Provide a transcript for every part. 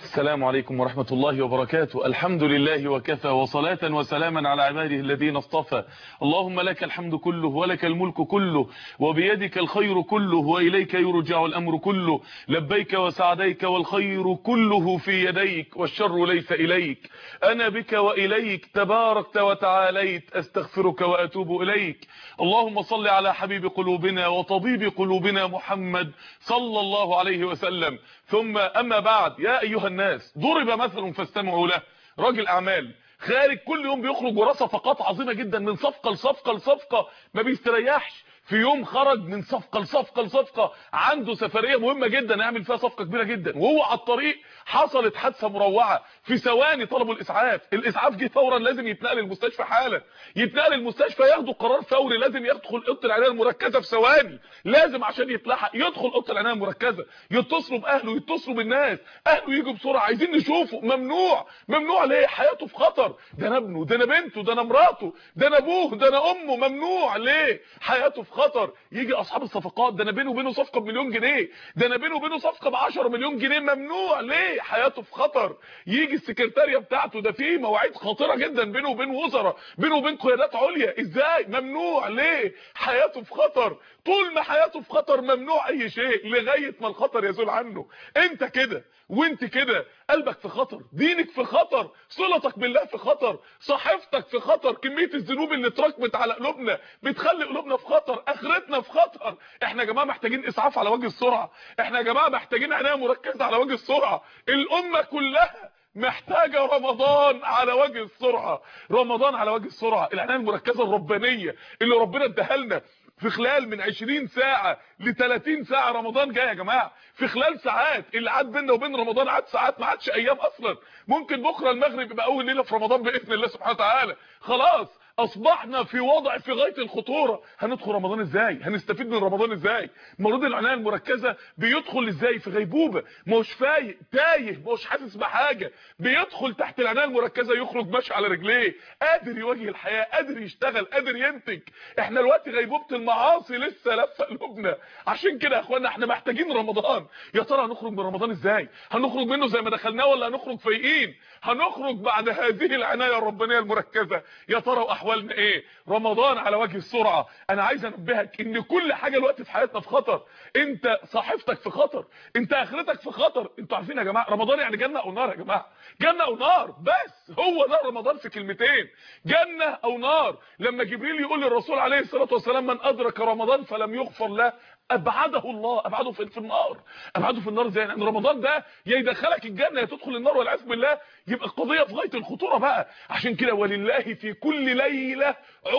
السلام عليكم ورحمة الله وبركاته. الحمد لله وكفى وصلاة وسلاما على عباده الذين اصطفى. اللهم لك الحمد كله ولك الملك كله وبيدك الخير كله وإليك يرجع الأمر كله. لبيك وسعديك والخير كله في يديك والشر ليس إليك. أنا بك وإليك تباركت وتعاليت، أستغفرك وأتوب إليك. اللهم صل على حبيب قلوبنا وطبيب قلوبنا محمد صلى الله عليه وسلم. ثم أما بعد، يا أيها الناس ضرب مثل فاستمعوا له. راجل أعمال خارج كل يوم بيخرج وراه صفقات عظيمة جدا، من صفقة لصفقة لصفقة، ما بيستريحش. في يوم خرج من صفقة لصفقة لصفقة، عنده سفرية مهمة جدا يعمل فيها صفقة كبيرة جدا، وهو على الطريق حصلت حادثة مروعة. في ثواني طلبوا الإسعاف جه فورا، لازم يتنقل المستشفى حالا، يتنقل المستشفى، ياخدوا قرار فوري، لازم يدخل اوضه العنايه المركزه في ثواني، لازم عشان يتلحق يدخل اوضه العنايه المركزه، يتصلوا باهله، يتصلوا بالناس، اهله يجوا بسرعه، عايزين نشوفه. ممنوع ليه؟ حياته في خطر، ده انا ابنه، ده انا بنته، ده انا مراته، ده انا ابوه، ده انا امه. ممنوع ليه؟ حياته في خطر. يجي اصحاب الصفقات، ده انا بينه وبينه صفقه ب1 جنيه، ده انا بينه وبينه صفقه ب10 مليون جنيه. ممنوع ليه؟ حياته في خطر. يجي السكرتاريه بتاعته، ده في مواعيد خطيره جدا بينه وبين وزراء، بينه وبين قيادات عليا، ازاي؟ ممنوع ليه؟ حياته في خطر. طول ما حياته في خطر ممنوع اي شيء لغايه ما الخطر يزول عنه. انت كده وانت كده، قلبك في خطر، دينك في خطر، صلتك بالله في خطر، صحيفتك في خطر. كميه الذنوب اللي اتراكمت على قلوبنا بتخلي قلوبنا في خطر، اخرتنا في خطر. احنا يا جماعه محتاجين اسعاف على وجه السرعه، احنا يا جماعه محتاجين عنايه مركزه على وجه السرعه. الامه كلها محتاجة رمضان على وجه السرعة، رمضان على وجه السرعة. العناية المركزة الربانية اللي ربنا اداها لنا في خلال من 20 ساعة ل30 ساعة. رمضان جاي يا جماعة في خلال ساعات، اللي عاد بيننا وبين رمضان عاد ساعات، ما عادش ايام اصلا. ممكن بكرة المغرب يبقى اول ليلة في رمضان بإذن الله سبحانه وتعالى. خلاص اصبحنا في وضع في غايه الخطوره. هندخل رمضان ازاي؟ هنستفيد من رمضان ازاي؟ مريض العنايه المركزه بيدخل ازاي؟ في غيبوبه، مش فايق، تايه، مش حاسس بحاجه. بيدخل تحت العنايه المركزه يخرج ماشي على رجليه، قادر يواجه الحياه، قادر يشتغل، قادر ينتج. احنا دلوقتي غيبوبه المعاصي لسه لفه قلوبنا. عشان كده يا اخوانا احنا محتاجين رمضان. يا ترى هنخرج من رمضان ازاي؟ هنخرج منه زي ما دخلناه ولا هنخرج فايقين؟ هنخرج بعد هذه العنايه الربانيه المركزه يا ترى واحوالنا ايه؟ رمضان على وجه السرعه. انا عايز انبهك ان كل حاجه دلوقتي في حياتنا في خطر. انت صحيفتك في خطر، انت اخرتك في خطر. انتوا عارفين يا جماعه رمضان يعني جنه او نار؟ يا جماعه جنه او نار، بس هو ده رمضان في كلمتين، جنه او نار. لما جبريل يقول للرسول عليه الصلاه والسلام من ادرك رمضان فلم يغفر له ابعده الله، ابعده في النار. ابعده في النار زي ان رمضان ده يا يدخلك الجنه يا تدخل النار والعياذ بالله. يبقى القضيه في غايه الخطوره بقى. عشان كده ولله في كل ليله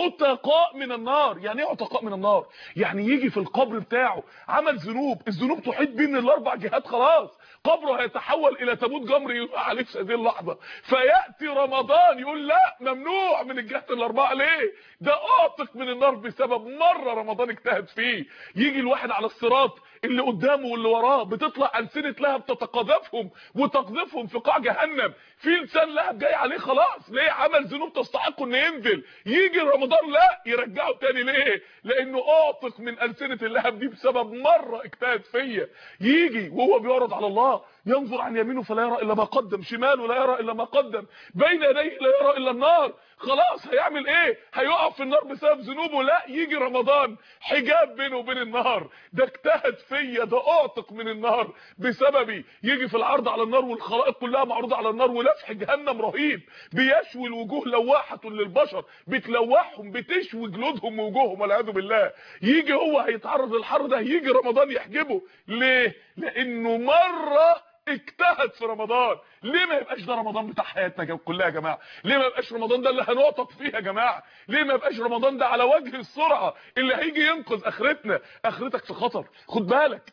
عتقاء من النار. يعني ايه عتقاء من النار؟ يعني يجي في القبر بتاعه عمل ذنوب، الذنوب تحيط بيه من الاربع جهات، خلاص قبره هيتحول الى تابوت جمر يوقع عليه في هذه اللحظه. فياتي رمضان يقول لا، ممنوع من الجهات الاربعه. ليه؟ ده اعتق من النار بسبب مره رمضان اجتهد فيه. يجي الواحد على الصراط، اللي قدامه واللي وراه بتطلع ألسنة لهب تتقاذفهم وتقذفهم في قاع جهنم. في لسان لهب جاي عليه خلاص، ليه؟ عمل ذنوب تستحق انه ينزل. يجي رمضان لا يرجعه تاني. ليه؟ لانه اعتق من ألسنة اللهب دي بسبب مره اجتهد فيا. يجي وهو بيعرض على الله، ينظر عن يمينه فلا يرى الا ما قدم، شماله لا يرى الا ما قدم، بين يديه لا يرى الا النار. خلاص هيعمل ايه؟ هيقع في النار بسبب ذنوبه. لا، يجي رمضان حجاب بينه وبين النار، ده اجتهد فيا، ده اعتق من النار بسببي. يجي في العرض على النار والخلائق كلها معروضه على النار، ولفح جهنم رهيب بيشوي الوجوه، لواحه للبشر، بتلوحهم، بتشوي جلودهم ووجوههم والعياذ بالله. يجي هو هيتعرض للحر ده، يجي رمضان يحجبه. ليه؟ لانه مره اجتهد في رمضان. ليه ما يبقاش ده رمضان بتاع حياتنا كلها يا جماعه؟ ليه ما يبقاش رمضان ده اللي هنعطف فيه يا جماعه؟ ليه ما يبقاش رمضان ده على وجه السرعه اللي هيجي ينقذ اخرتنا؟ اخرتك في خطر، خد بالك.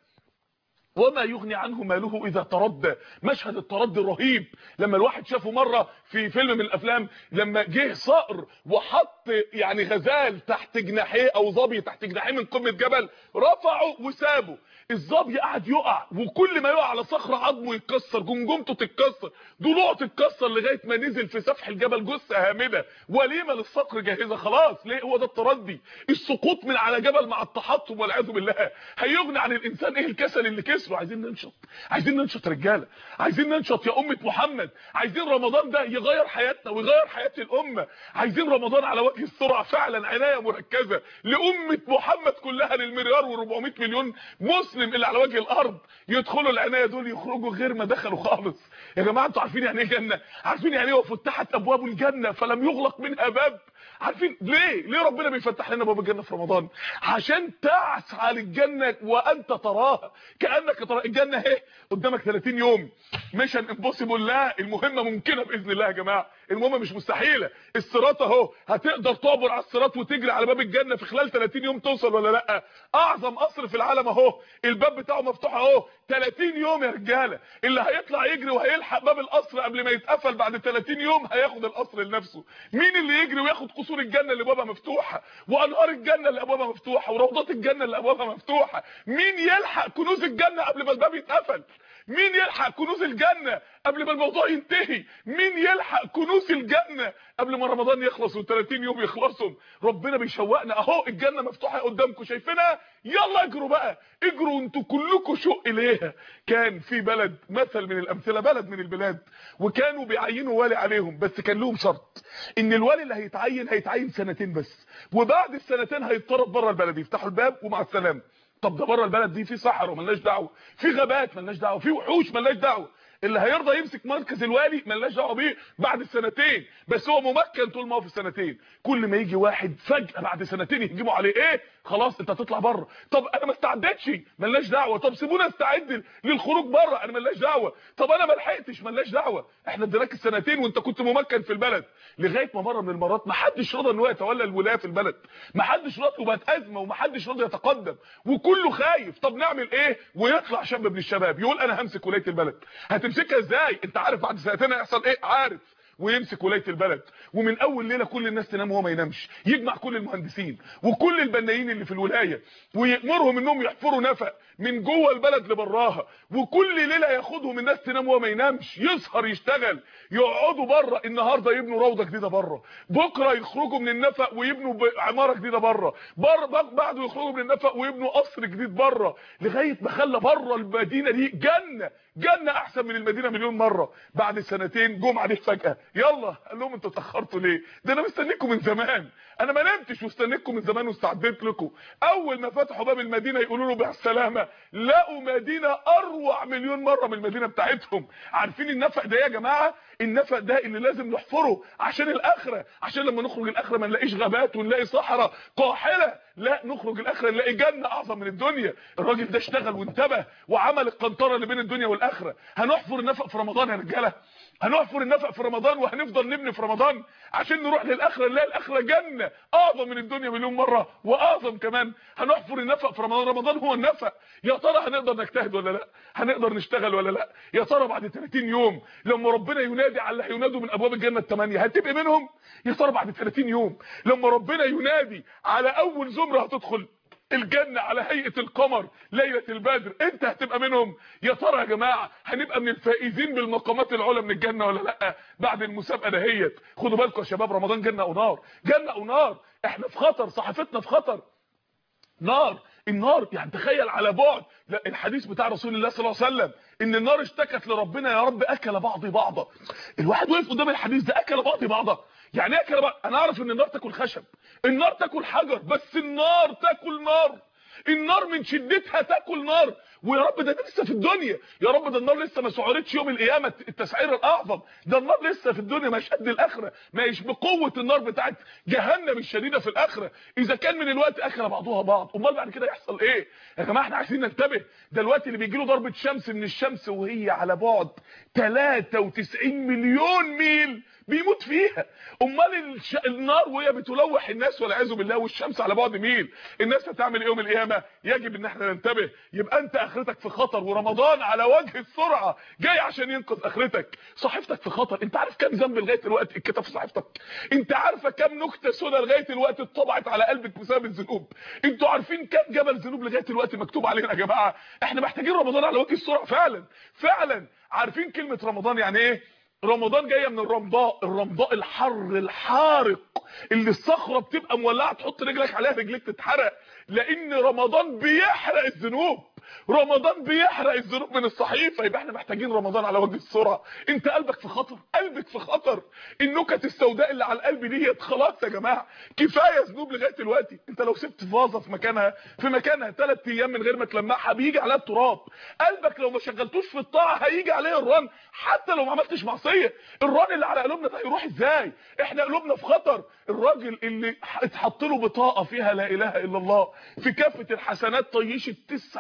وما يغني عنه ماله اذا تردى. مشهد التردي رهيب. لما الواحد شافه مره في فيلم من الافلام، لما جه صقر وحط يعني غزال تحت جناحيه او ظبي تحت جناحيه من قمه جبل، رفعه وسابه. الظبي قاعد يقع، وكل ما يقع على صخره عظمه يتكسر، جمجمته تتكسر، ضلوعه تتكسر، لغايه ما نزل في سفح الجبل جثه هامده. وليمه للصقر جاهزه خلاص. ليه؟ هو ده التردي. السقوط من على جبل مع التحطم والعياذ بالله هيغني عن الانسان ايه الكسل اللي كسره. عايزين ننشط، عايزين ننشط رجاله، عايزين ننشط يا امه محمد. عايزين رمضان ده يغير حياتنا ويغير حياه الامه. عايزين رمضان على وجه السرعه فعلا، عنايه مركزه لامه محمد كلها، للمليار و400 مليون مسلم اللي على وجه الارض. يدخلوا العنايه دول يخرجوا غير ما دخلوا خالص. يا جماعه انتوا عارفين يعني ايه جنه؟ عارفين يعني ايه وفتحت ابواب الجنه فلم يغلق منها باب؟ عارفين ليه ربنا بيفتح لنا باب الجنه في رمضان؟ عشان تسعى للجنه وانت تراها كانك ترى الجنه اهي قدامك 30 يوم. ميشن امبوسيبل، لا المهمه ممكنه باذن الله يا جماعه، المهمه مش مستحيله. الصراط اهو، هتقدر تعبر على الصراط وتجري على باب الجنه في خلال 30 يوم توصل ولا لا؟ اعظم قصر في العالم اهو، الباب بتاعه مفتوح اهو 30 يوم يا رجاله. اللي هيطلع يجري وهيلحق باب القصر قبل ما يتقفل بعد 30 يوم هياخد القصر لنفسه. مين اللي يجري وياخد قصور الجنه اللي ابوابها مفتوحه، وانهار الجنه اللي ابوابها مفتوحه، وروضات الجنه اللي ابوابها مفتوحه؟ مين يلحق كنوز الجنه قبل ما الباب يتقفل؟ مين يلحق كنوز الجنه قبل ما الموضوع ينتهي؟ مين يلحق كنوز الجنه قبل ما رمضان يخلص و30 يوم يخلصوا؟ ربنا بيشوقنا اهو، الجنه مفتوحه قدامكم شايفينها، يلا اجروا بقى، اجروا انتوا كلكم شوق اليها. كان في بلد مثل من الامثله، بلد من البلاد، وكانوا بيعينوا والي عليهم، بس كان لهم شرط ان الوالي اللي هيتعين سنتين بس، وبعد السنتين هيتطرد بره البلد، يفتحوا الباب ومع السلامه. طب ده بره البلد دي في صحراء مالناش دعوه، في غابات مالناش دعوه، في وحوش مالناش دعوه. اللي هيرضى يمسك مركز الوالي مالناش دعوه بيه بعد السنتين، بس هو ممكن طول ما هو في السنتين. كل ما يجي واحد فجاه بعد سنتين يهجموا عليه، ايه خلاص انت هتطلع بره. طب انا ما استعدتش، مالناش دعوه. طب سيبونا استعد للخروج بره، انا مالناش دعوه. طب انا ما لحقتش، مالناش دعوه. احنا اديناك السنتين وانت كنت ممكن في البلد. لغايه ما مره من المرات ما حدش رضى ان هو يتولى الولايه في البلد، ما حدش رضى، وبقت ازمه وما حدش رضى يتقدم وكله خايف. طب نعمل ايه؟ ويطلع شاب من الشباب يقول انا همسك ولايه البلد. هتمسكها ازاي؟ انت عارف بعد سنتين هيحصل ايه؟ عارف. ويمسك ولايه البلد، ومن اول ليله كل الناس تنام وهو ما ينامش، يجمع كل المهندسين وكل البنايين اللي في الولايه ويامرهم انهم يحفروا نفق من جوه البلد لبراها، وكل ليله ياخدهم الناس تنام وهو ما ينامش، يسهر يشتغل، يقعدوا بره. النهارده يبنوا روضه جديده بره، بكره يخرجوا من النفق ويبنوا عماره جديده بره، بعده يخرجوا من النفق ويبنوا قصر جديد بره، لغايه ما خلى بره المدينه دي جنه احسن من المدينه مليون مره. بعد سنتين جم عليه فجاه، يلا قال لهم انتوا اتاخرتوا ليه؟ ده انا مستنيكم من زمان، انا ما نمتش واستنيتكم من زمان واستعدت لكم. اول ما فتحوا باب المدينه يقولوا له بالسلامه، لقوا مدينه اروع مليون مره من المدينه بتاعتهم. عارفين النفق ده يا جماعه؟ النفق ده اللي لازم نحفره عشان الاخره، عشان لما نخرج الاخره ما نلاقيش غابات ونلاقي صحراء قاحله، لا نخرج الاخره نلاقي جنه اعظم من الدنيا. الراجل ده اشتغل وانتبه وعمل القنطره اللي بين الدنيا والاخره. هنحفر النفق في رمضان يا رجاله، هنحفر النفق في رمضان وهنفضل نبني في رمضان عشان نروح للاخره نلاقي الاخره جنه اعظم من الدنيا مليون مره واعظم كمان. هنحفر النفق في رمضان، رمضان هو النفق. يا ترى هنقدر نجتهد ولا لا؟ هنقدر نشتغل ولا لا؟ يا ترى بعد 30 يوم لما ربنا ينادي على اللي هينادوا من ابواب الجنه الثمانيه هتبقى منهم؟ يا ترى بعد 30 يوم لما ربنا ينادي على اول زمره هتدخل الجنه على هيئه القمر ليله البدر انت هتبقى منهم؟ يا ترى يا جماعه هنبقى من الفائزين بالمقامات العلى من الجنه ولا لا بعد المسابقه دهيت؟ خدوا بالكم يا شباب، رمضان جنه او نار، جنه او نار. احنا في خطر، صحافتنا في خطر. نار، النار يعني تخيل على بعد، لا الحديث بتاع رسول الله صلى الله عليه وسلم ان النار اشتكت لربنا يا رب اكل بعضي بعضا. الواحد وقف قدام الحديث ده، اكل بعضي بعضا يعني ايه اكل بعض؟ انا اعرف ان النار تاكل خشب، النار تاكل حجر، بس النار تاكل نار، النار من شدتها تاكل نار. ويا رب ده لسه في الدنيا، يا رب ده النار لسه ما سعرتش يوم القيامه التسعير الاعظم، ده النار لسه في الدنيا مش قد الاخره، مش بقوه النار بتاعت جهنم الشديده في الاخره. اذا كان من الوقت اكل بعضها بعض، امال بعد كده يحصل ايه يا جماعه؟ احنا عايزين ننتبه. ده الوقت اللي بيجي له ضربه شمس من الشمس وهي على بعد 93 مليون ميل بيموت فيها. امال النار وهي بتلوح الناس والعياذ بالله والشمس على بعد ميل، الناس هتعمل ايه يوم القيامه؟ يجب ان احنا ننتبه. يبقى انت اخرتك في خطر، ورمضان على وجه السرعه جاي عشان ينقذ اخرتك. صحيفتك في خطر. انت عارف كام ذنب لغايه دلوقتي اتكتب في صحيفتك؟ انت عارفه كام نكته سوداء لغايه دلوقتي اتطبعت على قلبك بسبب الذنوب؟ انتوا عارفين كام جبل ذنوب لغايه دلوقتي مكتوب علينا يا جماعه؟ احنا محتاجين رمضان على وجه السرعه فعلا فعلا. عارفين كلمه رمضان يعني ايه؟ رمضان جايه من الرمضاء، الرمضاء الحر الحارق اللي الصخره بتبقى مولعه تحط رجلك عليها رجليك تتحرق، لان رمضان بيحرق الذنوب. رمضان بيحرق الذنوب من الصحيفه. يبقى احنا محتاجين رمضان على وجه السرعه. انت قلبك في خطر، قلبك في خطر. النكت السوداء اللي على القلب ديت خلاص يا جماعه، كفايه ذنوب لغايه دلوقتي. انت لو سبت فازه في مكانها 3 ايام من غير ما تلمعها بيجي عليها التراب. قلبك لو ما شغلتش في الطاعه هيجي عليه الرن، حتى لو ما عملتش معصيه. الرن اللي على قلوبنا ده هيروح ازاي؟ احنا قلوبنا في خطر. الراجل اللي اتحط له بطاقه فيها لا اله الا الله، في كافه الحسنات طيشت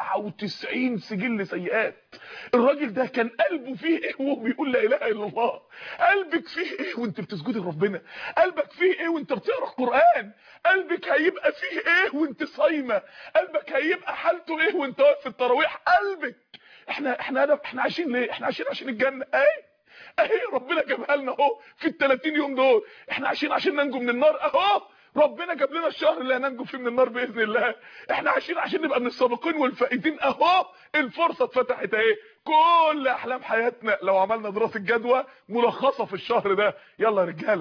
99 سجل سيئات. الراجل ده كان قلبه فيه ايه وهو بيقول لا اله الا الله؟ قلبك فيه ايه وانت بتسجدي لربنا؟ قلبك فيه ايه وانت بتقرا القران؟ قلبك هيبقى فيه ايه وانت صايمه؟ قلبك هيبقى حالته ايه وانت واقف في التراويح؟ قلبك. احنا عايشين ليه؟ احنا عايشين عشان الجنه. اهي ربنا جابها لنا اهو في ال30 يوم دول. احنا عايشين عشان ننجو من النار اهو. ربنا جاب لنا الشهر اللي هننجو فيه من النار باذن الله. احنا عايشين عشان نبقى من السابقين والفائزين اهو. الفرصه اتفتحت اهي. كل احلام حياتنا لو عملنا دراسه جدوى ملخصه في الشهر ده. يلا يا رجاله،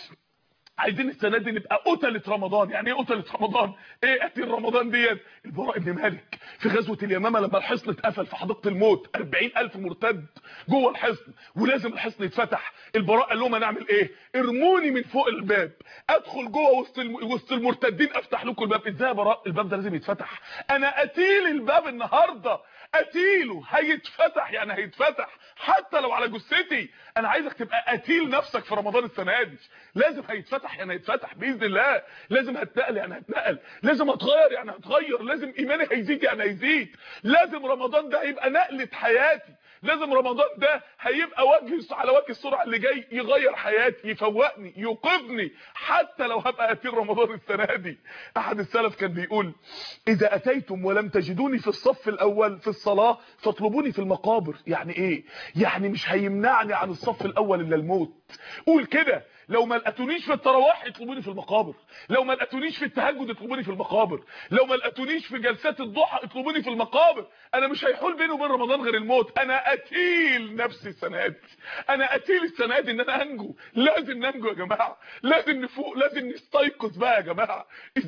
عايزين السنه دي نبقى قتله رمضان. يعني ايه قتله رمضان؟ ايه قتل رمضان ديت؟ البراء بن مالك في غزوه اليمامه لما الحصن اتقفل في حديقه الموت، 40,000 مرتد جوه الحصن ولازم الحصن يتفتح. البراء قال لهم هنعمل ايه؟ ارموني من فوق الباب ادخل جوه وسط المرتدين افتح لكم الباب. ازاي يا براء؟ الباب ده لازم يتفتح. انا قتيل الباب النهارده، قتيله هيتفتح. يعني هيتفتح حتى لو على جثتي. انا عايزك تبقى قتيل نفسك في رمضان السنه دي. لازم هيتفتح يعني هيتفتح باذن الله. لازم هتنقل يعني هتنقل. لازم هتغير يعني هتغير. لازم ايماني هيزيد يعني هيزيد. لازم رمضان ده هيبقى نقله حياتي. لازم رمضان ده هيبقى على وجه السرعه اللي جاي يغير حياتي، يفوقني، يوقظني، حتى لو هبقى قتيل رمضان السنه دي. احد السلف كان بيقول اذا اتيتم ولم تجدوني في الصف الاول في الصلاه فاطلبوني في المقابر. يعني ايه؟ يعني مش هيمنعني عن الصف الاول الا الموت. قول كده، لو ما لقيتونيش في التراويح اطلبوني في المقابر، لو ما لقيتونيش في التهجد اطلبوني في المقابر، لو ما لقيتونيش في جلسات الضحى اطلبوني في المقابر. انا مش هيحول بيني وبين رمضان غير الموت. انا قتيل نفسي السنه دي. انا قتيل السنه دي ان انا انجو. لازم ننجو يا جماعه، لازم نفوق، لازم نستيقظ بقى يا جماعه.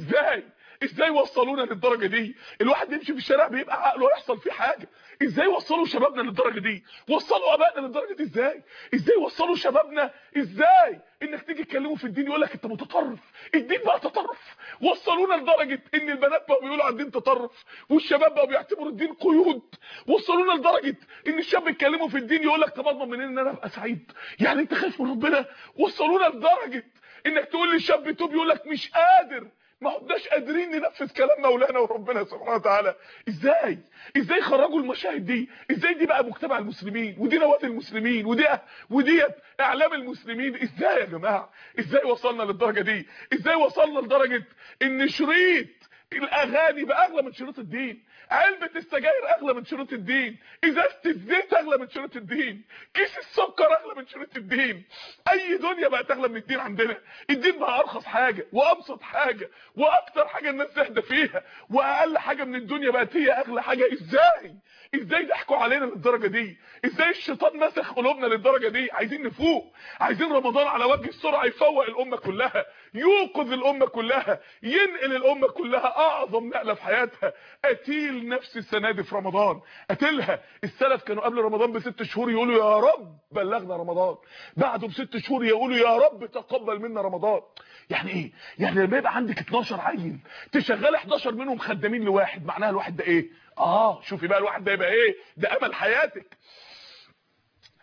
ازاي وصلونا للدرجه دي؟ الواحد يمشي في الشارع بيبقى عقله يحصل فيه حاجه. ازاي وصلوا شبابنا للدرجه دي؟ وصلوا ابائنا للدرجه دي ازاي؟ ازاي وصلوا شبابنا؟ ازاي انك تيجي تكلمه في الدين يقول لك انت متطرف؟ الدين بقى تطرف. وصلونا لدرجه ان البنات بقوا بيقولوا على الدين تطرف، والشباب بقوا بيعتبروا الدين قيود. وصلونا لدرجه ان الشاب يتكلموا في الدين يقول لك طب اضمن منين ان انا ابقى سعيد؟ يعني انت خايف من ربنا؟ وصلونا لدرجه انك تقول للشاب توب يقول لك مش قادر. ما عدناش قادرين ننفذ كلام مولانا وربنا سبحانه وتعالى. ازاي خرجوا المشاهد دي؟ ازاي دي بقى مجتمع المسلمين، ودي نوادي المسلمين، وديت اعلام المسلمين؟ ازاي يا جماعه؟ ازاي وصلنا للدرجه دي؟ ازاي وصلنا لدرجه ان شريط الاغاني بقى اغلى من شروط الدين، علبه السجاير اغلى من شروط الدين، ازازه الزيت اغلى من شروط الدين، كيس السكر اغلى من شروط الدين. اي دنيا بقت اغلى من الدين عندنا. الدين بقى ارخص حاجه وابسط حاجه واكتر حاجه الناس تهدى فيها، واقل حاجه من الدنيا بقت هي اغلى حاجه. ازاي ضحكوا علينا للدرجه دي؟ ازاي الشيطان مسخ قلوبنا للدرجه دي؟ عايزين نفوق. عايزين رمضان على وجه السرعه يفوق الامه كلها، يوقظ الامه كلها، ينقل الامه كلها اعظم نقله في حياتها. قتيل نفس السنه دي في رمضان، قتلها. السلف كانوا قبل رمضان ب6 شهور يقولوا يا رب بلغنا رمضان، بعده ب6 شهور يقولوا يا رب تقبل منا رمضان. يعني ايه؟ يعني لما يبقى عندك 12 عيل تشغل 11 منهم خدامين لواحد، معناها الواحد ده ايه؟ شوفي بقى الواحد ده يبقى ايه؟ ده امل حياتك.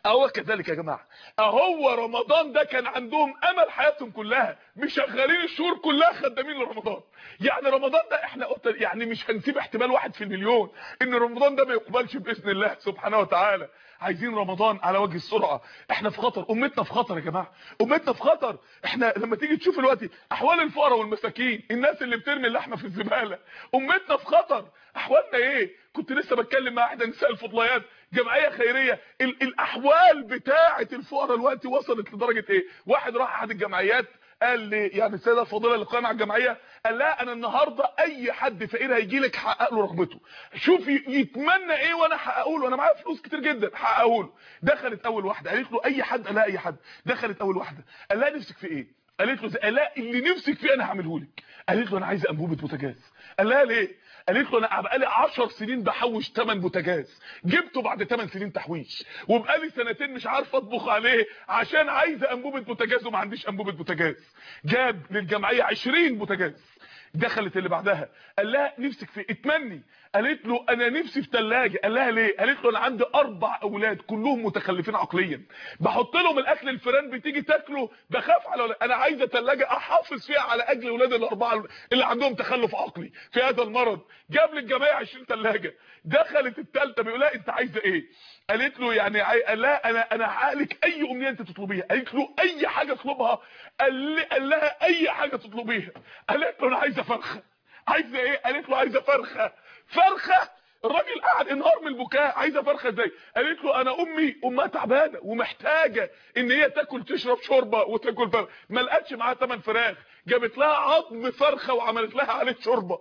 اهو كذلك يا جماعه، اهو رمضان ده كان عندهم امل حياتهم كلها، مشغلين الشهور كلها خدامين لرمضان. يعني رمضان ده احنا يعني مش هنسيب احتمال 1 في المليون ان رمضان ده ما يقبلش باذن الله سبحانه وتعالى. عايزين رمضان على وجه السرعه. احنا في خطر، امتنا في خطر يا جماعه، امتنا في خطر. احنا لما تيجي تشوف دلوقتي احوال الفقراء والمساكين، الناس اللي بترمي اللحمه في الزباله، امتنا في خطر. احوالنا ايه؟ كنت لسه بتكلم مع احدى نساء الفضليات، جمعيه خيريه، الاحوال بتاعه الفقراء دلوقتي وصلت لدرجه ايه؟ واحد راح احد الجمعيات قال لي يعني السيده الفاضله اللي قائمه على الجمعيه، قال لها انا النهارده اي حد فقير هيجي لك حقق له رغبته، شوف يتمنى ايه وانا احققه له، انا معايا فلوس كتير جدا حققه له. دخلت اول واحده قالت له اي حد، قال لها اي حد. دخلت اول واحده قال لها نفسك في ايه؟ قالت له قال لها اللي نفسك فيه انا هعمله لك. قالت له انا عايزه انبوبه بوتاجاز. قال لها ليه؟ قالت له انا بقالي 10 سنين بحوش 8 بوتاجاز، جبته بعد 8 سنين تحويش، وبقالي سنتين مش عارفه اطبخ عليه عشان عايزه انبوبه بوتاجاز وما عنديش انبوبه بوتاجاز. جاب للجمعيه 20 بوتاجاز. دخلت اللي بعدها قال لها نفسك في اتمني. قالت له انا نفسي في ثلاجه. قال لها ليه؟ قالت له انا عندي 4 اولاد كلهم متخلفين عقليا، بحط لهم الاكل الفيران بتيجي تاكله بخاف على انا عايزه ثلاجه احافظ فيها على اجل اولاد الاربعه اللي عندهم تخلف عقلي في هذا المرض. جاب للجماعه 20 ثلاجه. دخلت الثالثه بيقول لها انت عايزه ايه؟ قالت له يعني قال لها انا هحقق لك اي امنيه انت تطلبيها. قالت له اي حاجه اطلبها. قال لها اي حاجه تطلبيها. قالت له انا عايزه فرخه. عايزه ايه؟ قالت له عايزه فرخه. فرخه؟ الراجل قاعد انهار من البكاء. عايزه فرخه ازاي؟ قالت له انا امها تعبانه ومحتاجه ان هي تاكل تشرب شوربه وتاكل فرخه، ما لقتش معاها 8 فراخ، جابت لها عظم فرخه وعملت لها عليه شوربه،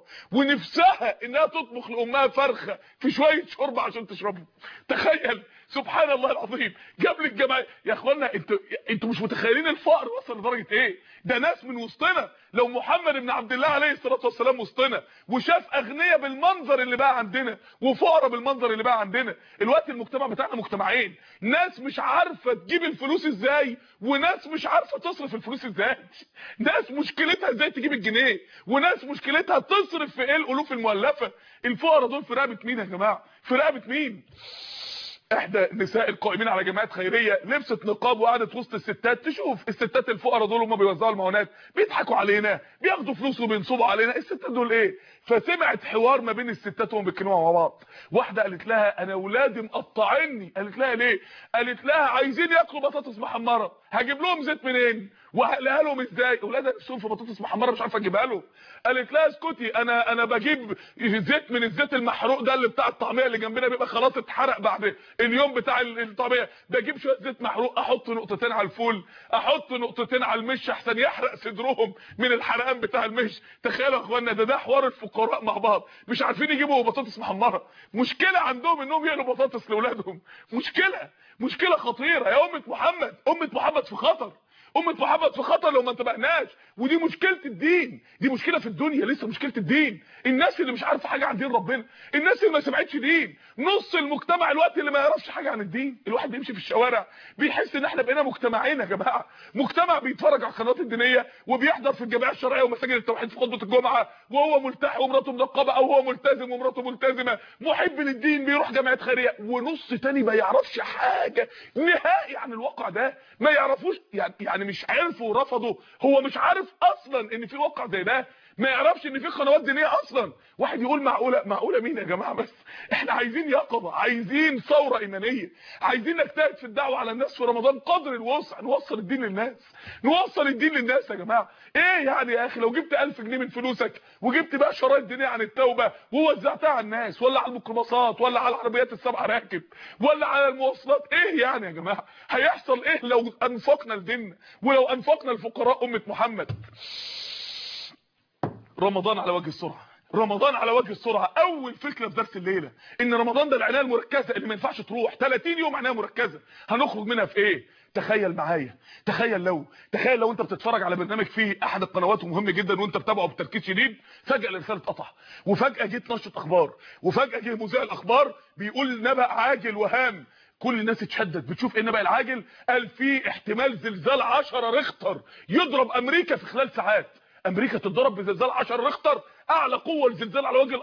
ونفسها انها تطبخ لامها فرخه في شويه شوربه عشان تشربها. تخيل، سبحان الله العظيم. جاب لي الجماعه يا اخوانا، انتوا مش متخيلين الفقر وصل لدرجه ايه. ده ناس من وسطنا. لو محمد بن عبد الله عليه الصلاه والسلام وسطنا وشاف اغنياء بالمنظر اللي بقى عندنا وفقراء بالمنظر اللي بقى عندنا، الوقت المجتمع بتاعنا مجتمعين، ناس مش عارفه تجيب الفلوس ازاي وناس مش عارفه تصرف الفلوس ازاي. ناس مشكلتها ازاي تجيب الجنيه وناس مشكلتها تصرف في ايه الالوف المؤلفه. الفقراء دول في رقبه مين يا جماعه؟ في رقبه مين؟ احدى النساء القائمين على جمعيات خيريه لبست نقاب وقعدت وسط الستات تشوف الستات الفقراء دول هم بيوزعوا المعونات، بيضحكوا علينا، بياخدوا فلوس وبينصبوا علينا، الستات دول ايه؟ فسمعت حوار ما بين الستات وهم بيتكلموا مع بعض. واحده قالت لها انا اولادي مقطعيني. قالت لها ليه؟ قالت لها عايزين ياكلوا بطاطس محمره، هجيب لهم زيت منين؟ وهقلها لهم ازاي؟ اولادها نفسهم في بطاطس محمره مش عارفه اجيبها لهم. قالت لها اسكتي، انا بجيب زيت من الزيت المحروق ده اللي بتاع الطعميه اللي جنبنا بيبقى خلاص اتحرق بعد اليوم بتاع الطعميه، بجيب شويه زيت محروق احط نقطتين على الفول، احط نقطتين على المش احسن يحرق صدرهم من الحرقان بتاع المش. تخيلوا يا اخوانا، ده حوار الفقراء مع بعض مش عارفين يجيبوا بطاطس محمره. مشكله عندهم انهم يقلوا بطاطس لاولادهم. مشكله خطيره يا امه محمد. امه محمد في خطر. امه محمد في خطر لو ما انتبهناش. ودي مشكله الدين، دي مشكله في الدنيا، لسه مشكله الدين. الناس اللي مش عارفه حاجه عن دين ربنا، الناس اللي ما سمعتش دين. نص المجتمع الوقت اللي ما يعرفش حاجه عن الدين. الواحد بيمشي في الشوارع بيحس ان احنا بقينا مجتمعين يا جماعه، مجتمع بيتفرج على القنوات الدينيه وبيحضر في الجمعيه الشرعيه ومساجد التوحيد في خطبه الجمعه وهو ملتحي ومراته منقبه، او هو ملتزم ومراته ملتزمه، محب للدين بيروح جمعيات خيريه، ونص تاني ما يعرفش حاجه نهائي عن الواقع ده. ما يعرفوش، يعني مش عرفوا ورفضوا، هو مش عارف اصلا ان في واقع زي ده، ما يعرفش ان في قنوات دينيه اصلا. واحد يقول معقوله مين يا جماعه؟ بس احنا عايزين يقظه، عايزين ثوره ايمانيه، عايزين نجتهد في الدعوه على الناس في رمضان قدر الوسع، نوصل الدين للناس، نوصل الدين للناس يا جماعه. ايه يعني يا اخي لو جبت 1000 جنيه من فلوسك وجبت بقى شرايط دينيه عن التوبه ووزعتها على الناس، ولا على الميكروباصات، ولا على العربيات السبع راكب، ولا على المواصلات، ايه يعني يا جماعه؟ هيحصل ايه لو انفقنا لديننا ولو انفقنا الفقراء امه محمد؟ رمضان على وجه السرعه، رمضان على وجه السرعه. اول فكره في درس الليله ان رمضان ده العنايه المركزه اللي ما ينفعش تروح. 30 يوم عنايه مركزه، هنخرج منها في ايه؟ تخيل معايا، تخيل لو انت بتتفرج على برنامج فيه احد القنوات مهم جدا وانت بتابعه بتركيز شديد، فجاه الارسال اتقطع، وفجاه جيت نشره اخبار، وفجاه جه مذيع الاخبار بيقول نبأ عاجل وهام. كل الناس اتشدت بتشوف ايه النبأ العاجل؟ قال في احتمال زلزال 10 ريختر يضرب امريكا في خلال ساعات. امريكا تتضرب بزلزال 10 ريختر، اعلى قوه لزلزال على وجه الارض.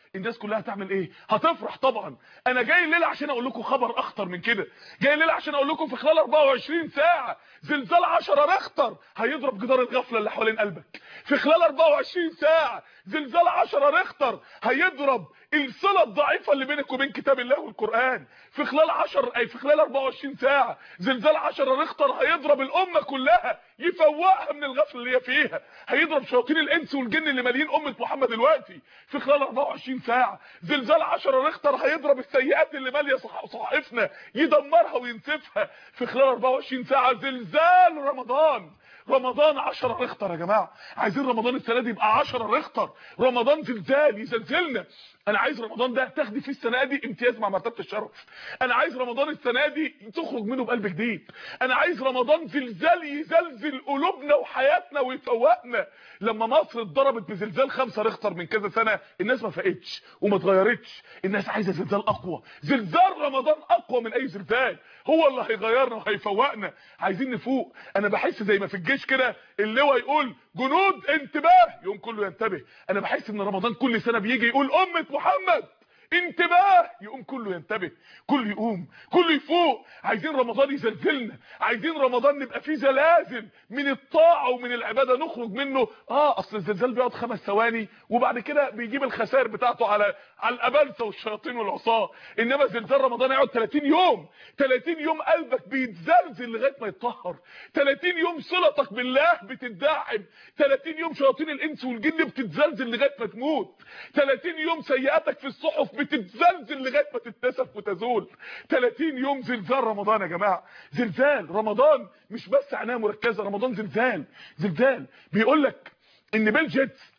الناس كلها هتعمل ايه؟ هتفرح طبعا. انا جاي الليله عشان اقول لكم خبر اخطر من كده، جاي الليله عشان اقول لكم في خلال 24 ساعه زلزال 10 ريختر هيضرب جدار الغفله اللي حوالين قلبك. في خلال 24 ساعه زلزال 10 ريختر هيضرب الصله الضعيفه اللي بينك وبين كتاب الله والقران. في خلال 24 ساعه زلزال 10 ريختر هيضرب الامه كلها، يفوقها من الغفله اللي هي فيها، هيضرب شياطين الانس والجن اللي مالين امه محمد دلوقتي. في خلال 24 ساعه زلزال 10 ريختر هيضرب السيئات اللي ماليه صحائفنا، يدمرها وينسفها. في خلال 24 ساعه زلزال رمضان 10 ريختر. يا جماعه عايزين رمضان السنه دي يبقى 10 ريختر، رمضان زلزال يزلزلنا. انا عايز رمضان ده تاخدي فيه السنه دي امتياز مع مرتبه الشرف. انا عايز رمضان السنه دي تخرج منه بقلب جديد. انا عايز رمضان زلزال يزلزل قلوبنا وحياتنا ويفوقنا. لما مصر اتضربت بزلزال 5 ريختر من كذا سنه الناس ما فاقتش وما اتغيرتش، الناس عايزه زلزال اقوى. زلزال رمضان اقوى من اي زلزال، هو اللي هيغيرنا وهيفوقنا. عايزين نفوق. انا بحس زي ما في الجيش كده اللواء يقول جنود انتباه يقوم كله ينتبه. انا بحس ان رمضان كل سنه بيجي يقول امه محمد انتباه يقوم كله ينتبه، كله يقوم، كله يفوق. عايزين رمضان يزلزلنا، عايزين رمضان نبقى فيه زلازل من الطاعه ومن العباده نخرج منه. اصل الزلزال بيقعد 5 ثواني وبعد كده بيجيب الخسائر بتاعته على الابلسه والشياطين والعصاه. انما زلزال رمضان يقعد 30 يوم، 30 يوم قلبك بيتزلزل لغايه ما يتطهر، 30 يوم صلتك بالله بتدعم، 30 يوم شياطين الانس والجن بتتزلزل لغايه ما تموت، 30 يوم سيئاتك في الصحف بتتزلزل لغايه ما تتنسف وتزول. 30 يوم زلزال رمضان يا جماعه. زلزال رمضان مش بس عنايه مركزه، رمضان زلزال. بيقول لك ان بيل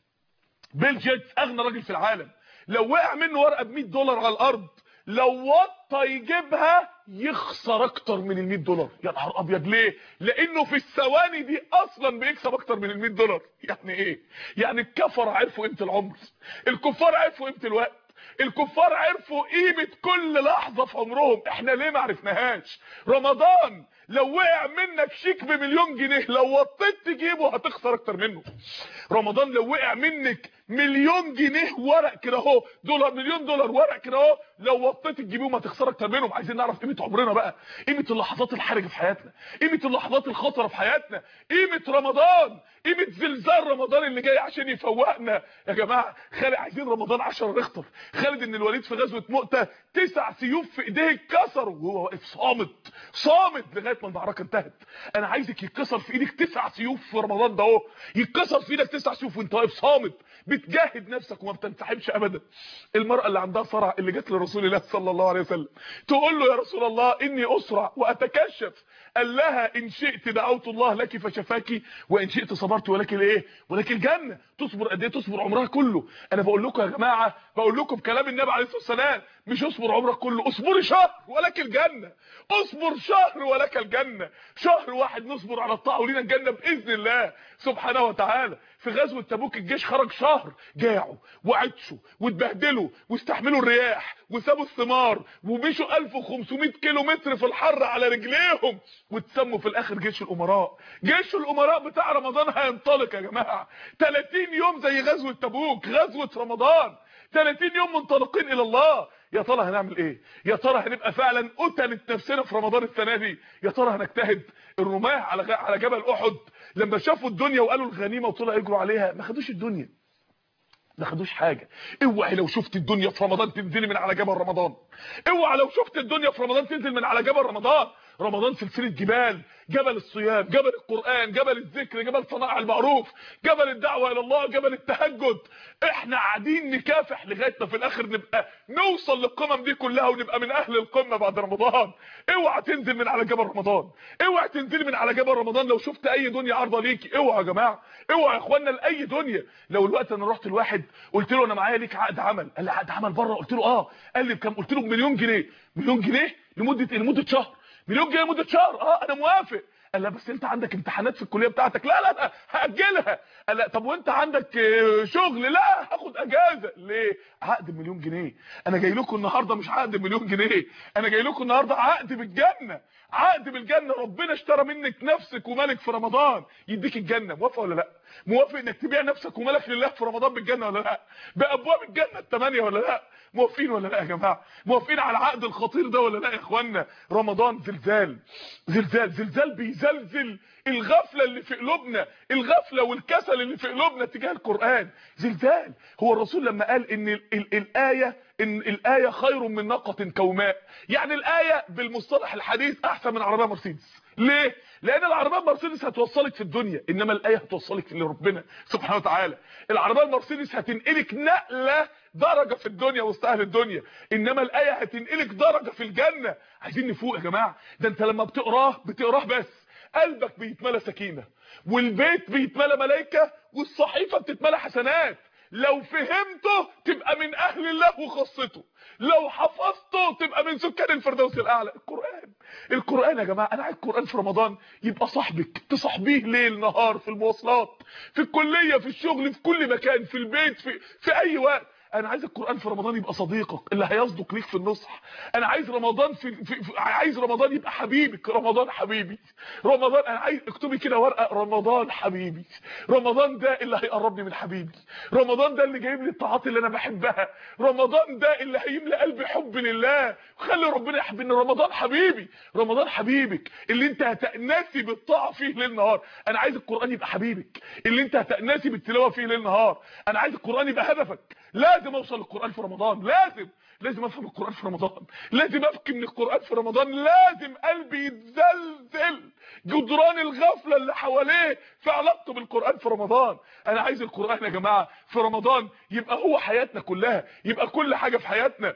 جيتس اغنى راجل في العالم لو وقع منه ورقه ب $100 على الارض لو وطى يجيبها يخسر اكتر من $100. يا نهار ابيض. ليه؟ لانه في الثواني دي اصلا بيكسب اكتر من $100. يعني ايه؟ يعني الكفر عرفوا قيمه العمر، الكفار عرفوا قيمه الوقت، الكفار عرفوا قيمه كل لحظه في عمرهم. احنا ليه ما عرفناهاش؟ رمضان لو وقع منك شيك ب1,000,000 جنيه لو وطيت تجيبه هتخسر اكتر منه. رمضان لو وقع منك 1,000,000 جنيه ورق كده اهو، $1,000,000 ورق كده اهو، لو وطيت تجيبيهم هتخسر اكتر منهم. عايزين نعرف قيمه عمرنا بقى، قيمه اللحظات الحرجه في حياتنا، قيمه اللحظات الخطره في حياتنا، قيمه رمضان، قيمه زلزال رمضان اللي جاي عشان يفوقنا. يا جماعه عايزين رمضان 10 ريختر. خالد بن الوليد في غزوه مؤتة 9 سيوف في ايديه اتكسروا وهو واقف صامت لغايه ما المعركه انتهت. انا عايزك يتكسر في ايدك 9 سيوف في رمضان ده اهو، يتكسر في ايدك 9 سيوف وانت واقف صامت بتجاهد نفسك وما بتنسحبش ابدا. المراه اللي عندها صرع اللي جت لرسول الله صلى الله عليه وسلم تقول له يا رسول الله اني اسرع واتكشف، قال لها ان شئت دعوت الله لك فشفاكي وان شئت صبرت ولكن ايه؟ ولكن الجنه. تصبر قد ايه؟ تصبر عمرها كله. انا بقول لكم يا جماعه، بقول لكم بكلام النبي عليه الصلاه والسلام، مش اصبر عمرك كله، اصبري شهر ولك الجنه، اصبر شهر ولك الجنه. شهر واحد نصبر على الطاعه ولينا الجنه باذن الله سبحانه وتعالى. في غزوه تبوك الجيش خرج شهر، جاعوا وعطشوا واتبهدلوا واستحملوا الرياح وسابوا الثمار ومشوا 1500 كيلو متر في الحر على رجليهم واتسموا في الاخر جيش الامراء. جيش الامراء بتاع رمضان هينطلق يا جماعه 30 يوم زي غزوه تبوك، غزوه رمضان 30 يوم منطلقين الى الله. يا ترى هنعمل ايه؟ يا ترى هنبقى فعلا قتلت نفسنا في رمضان السنه دي؟ يا ترى هنجتهد؟ الرماه على جبل احد لما شافوا الدنيا وقالوا الغنيمه وطلعوا يجروا عليها ما خدوش الدنيا، ما خدوش حاجه. اوعي لو شفت الدنيا في رمضان تنزلي من على جبل رمضان، اوعي لو شفت الدنيا في رمضان تنزل من على جبل رمضان. رمضان سلسله جبال، جبل الصيام، جبل القران، جبل الذكر، جبل صناعه المعروف، جبل الدعوه الى الله، جبل التهجد. احنا قاعدين نكافح لغايه ما في الاخر نبقى نوصل للقمم دي كلها ونبقى من اهل القمه بعد رمضان. اوعى تنزل من على جبل رمضان، اوعى تنزلي من على جبل رمضان لو شفت اي دنيا عارضه ليكي. اوعى يا جماعه، اوعى يا اخوانا لاي دنيا. لو الوقت انا رحت لواحد قلت له انا معايا ليك عقد عمل، قال لي عقد عمل بره؟ قلت له اه. قال لي بكام؟ قلت له ب1,000,000 جنيه. 1,000,000 جنيه لمده شهر؟ 1,000,000 جنيه لمده شهر؟ انا موافق. قال لا بس انت عندك امتحانات في الكليه بتاعتك. لا لا لا هاجلها. قال لا طب وانت عندك شغل؟ لا هاخد اجازه. ليه؟ عقد بمليون جنيه. انا جاي لكم النهارده مش عقد بمليون جنيه، انا جاي لكم النهارده عقد بالجنه، عقد بالجنه. ربنا اشترى منك نفسك ومالك في رمضان يديك الجنه. موافق ولا لا؟ موافق انك تبيع نفسك ومالك لله في رمضان بالجنه ولا لا؟ بابواب الجنه الثمانيه ولا لا؟ موافقين ولا لا يا جماعه؟ موافقين على العقد الخطير ده ولا لا يا اخوانا؟ رمضان زلزال، زلزال، زلزال بيزلزل الغفله اللي في قلوبنا، الغفله والكسل اللي في قلوبنا تجاه القران. زلزال. هو الرسول لما قال ان الايه خير من ناقه كوماء، يعني الايه بالمصطلح الحديث احسن من عربيه مرسيدس. ليه؟ لان العربيه المرسيدس هتوصلك في الدنيا، انما الايه هتوصلك لربنا سبحانه وتعالى. العربيه المرسيدس هتنقلك نقله درجه في الدنيا وسط اهل الدنيا، انما الايه هتنقلك درجه في الجنه. عايزين نفوق يا جماعه. ده انت لما بتقراه بس قلبك بيتملى سكينه، والبيت بيتملى ملائكه، والصحيفه بتتملى حسنات. لو فهمته تبقى من اهل الله وخاصته، لو حفظته تبقى من سكان الفردوس الاعلى. القران يا جماعه، انا عايز القران في رمضان يبقى صاحبك، تصاحبيه ليل نهار، في المواصلات، في الكليه، في الشغل، في كل مكان، في البيت، في اي وقت. انا عايز القران في رمضان يبقى صديقك اللي هيصدق ليك في النصح. انا عايز رمضان عايز رمضان يبقى حبيبك. رمضان حبيبي، رمضان. انا عايز اكتبي كده ورقه، رمضان حبيبي، رمضان ده اللي هيقربني من حبيبي، رمضان ده اللي جايب لي الطاعات اللي انا بحبها، رمضان ده اللي هيملى قلبي حب لله وخلي ربنا يحبني. رمضان حبيبي، رمضان حبيبك اللي انت هتأنسي بالطاعه فيه ليل نهار. انا عايز القران يبقى حبيبك اللي انت هتأنسي بالتلاوه فيه ليل نهار. انا عايز القران يبقى هدفك. لازم اوصل للقران في رمضان، لازم افهم القران في رمضان، لازم ابكي من القران في رمضان، لازم قلبي يتزلزل جدران الغفله اللي حواليه في علاقته بالقران في رمضان. انا عايز القران يا جماعه في رمضان يبقى هو حياتنا كلها، يبقى كل حاجه في حياتنا.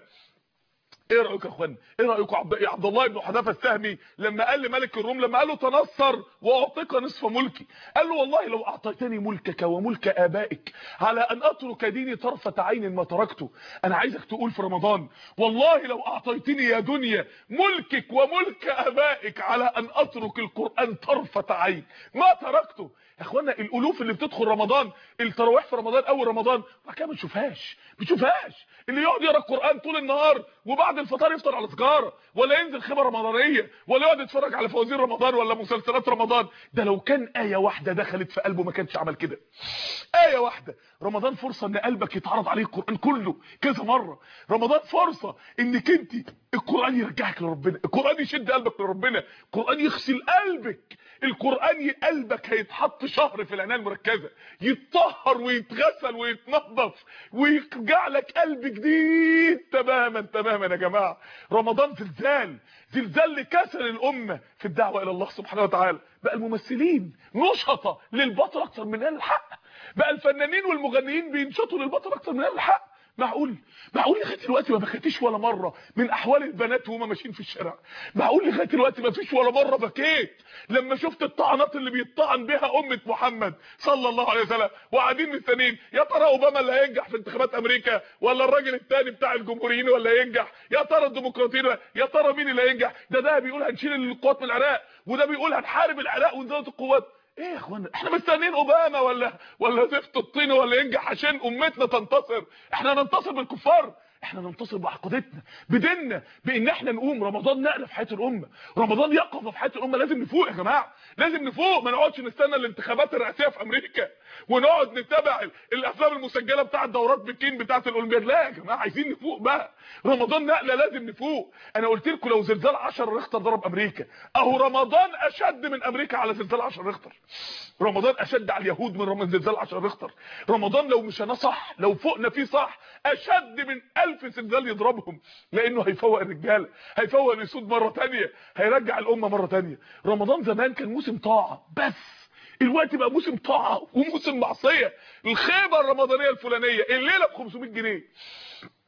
ايه رايكم يا اخوانا؟ ايه رايكم عبد الله بن حذافه السهمي لما قال لملك الروم، لما قال له تنصر واعطيك نصف ملكي، قال له والله لو اعطيتني ملكك وملك ابائك على ان اترك ديني طرفه عين ما تركته. انا عايزك تقول في رمضان والله لو اعطيتني يا دنيا ملكك وملك ابائك على ان اترك القران طرفه عين ما تركته. يا اخوانا الالوف اللي بتدخل رمضان، التراويح في رمضان اول رمضان ما كان بتشوفهاش، اللي يقعد يقرا القران طول النهار وبعد الفطار يفطر على سجاره، ولا ينزل خيمه رمضانيه، ولا يقعد يتفرج على فوازير رمضان ولا مسلسلات رمضان. ده لو كان ايه واحده دخلت في قلبه ما كانش عمل كده. ايه واحده. رمضان فرصه ان قلبك يتعرض عليه القران كله كذا مره. رمضان فرصه انك انت القران يرجعك لربنا، القران يشد قلبك لربنا، القران يغسل قلبك، القران قلبك هيتحط شهر في العنايه المركزه، يتطهر ويتغسل ويتنظف ويرجع لك قلب جديد تماما يا جماعه. رمضان زلزال لكسل الامه في الدعوه الى الله سبحانه وتعالى. بقى الممثلين نشطه للبطل اكتر من اهل الحق، بقى الفنانين والمغنيين بينشطوا للبطل اكتر من اهل الحق. معقول لغايه دلوقتي ما بكيتش ولا مره من احوال البنات وهم ماشيين في الشارع؟ معقول لغايه دلوقتي ما فيش ولا مره بكيت لما شفت الطعنات اللي بيطعن بها امه محمد صلى الله عليه وسلم وقاعدين مستنيين يا ترى اوباما اللي هينجح في انتخابات امريكا ولا الراجل الثاني بتاع الجمهوريين ولا ينجح، يا ترى الديمقراطيين، يا ترى مين اللي هينجح؟ ده بيقول هنشيل القوات من العراق، وده بيقول هنحارب العراق ونزود القوات. ايه يا اخوانا احنا مستنيين اوباما ولا زفت الطين ولا ينجح عشان امتنا تنتصر؟ احنا ننتصر بالكفار؟ احنا ننتصر بعقيدتنا بديننا، بان احنا نقوم. رمضان نقله في حياه الامه، رمضان يقظه في حياه الامه. لازم نفوق يا جماعه، لازم نفوق. ما نقعدش نستنى الانتخابات الرئاسيه في امريكا ونقعد نتابع الافلام المسجله بتاعه دورات بكين بتاعه الاولمبياد. لا يا جماعه عايزين نفوق بقى. رمضان نقله، لازم نفوق. انا قلت لكم لو زلزال 10 ريختر ضرب امريكا، اهو رمضان اشد من امريكا على زلزال 10 ريختر. رمضان اشد على اليهود من زلزال 10 ريختر. رمضان لو مشينا صح، لو فوقنا فيه صح، اشد من 1000 زلزال يضربهم، لانه هيفوق الرجاله، هيفوق الاسود مره ثانيه، هيرجع الامه مره ثانيه. رمضان زمان كان موسم طاعه بس، الوقت بقى موسم طاعه وموسم معصيه. الخيمه الرمضانيه الفلانيه الليله ب 500 جنيه،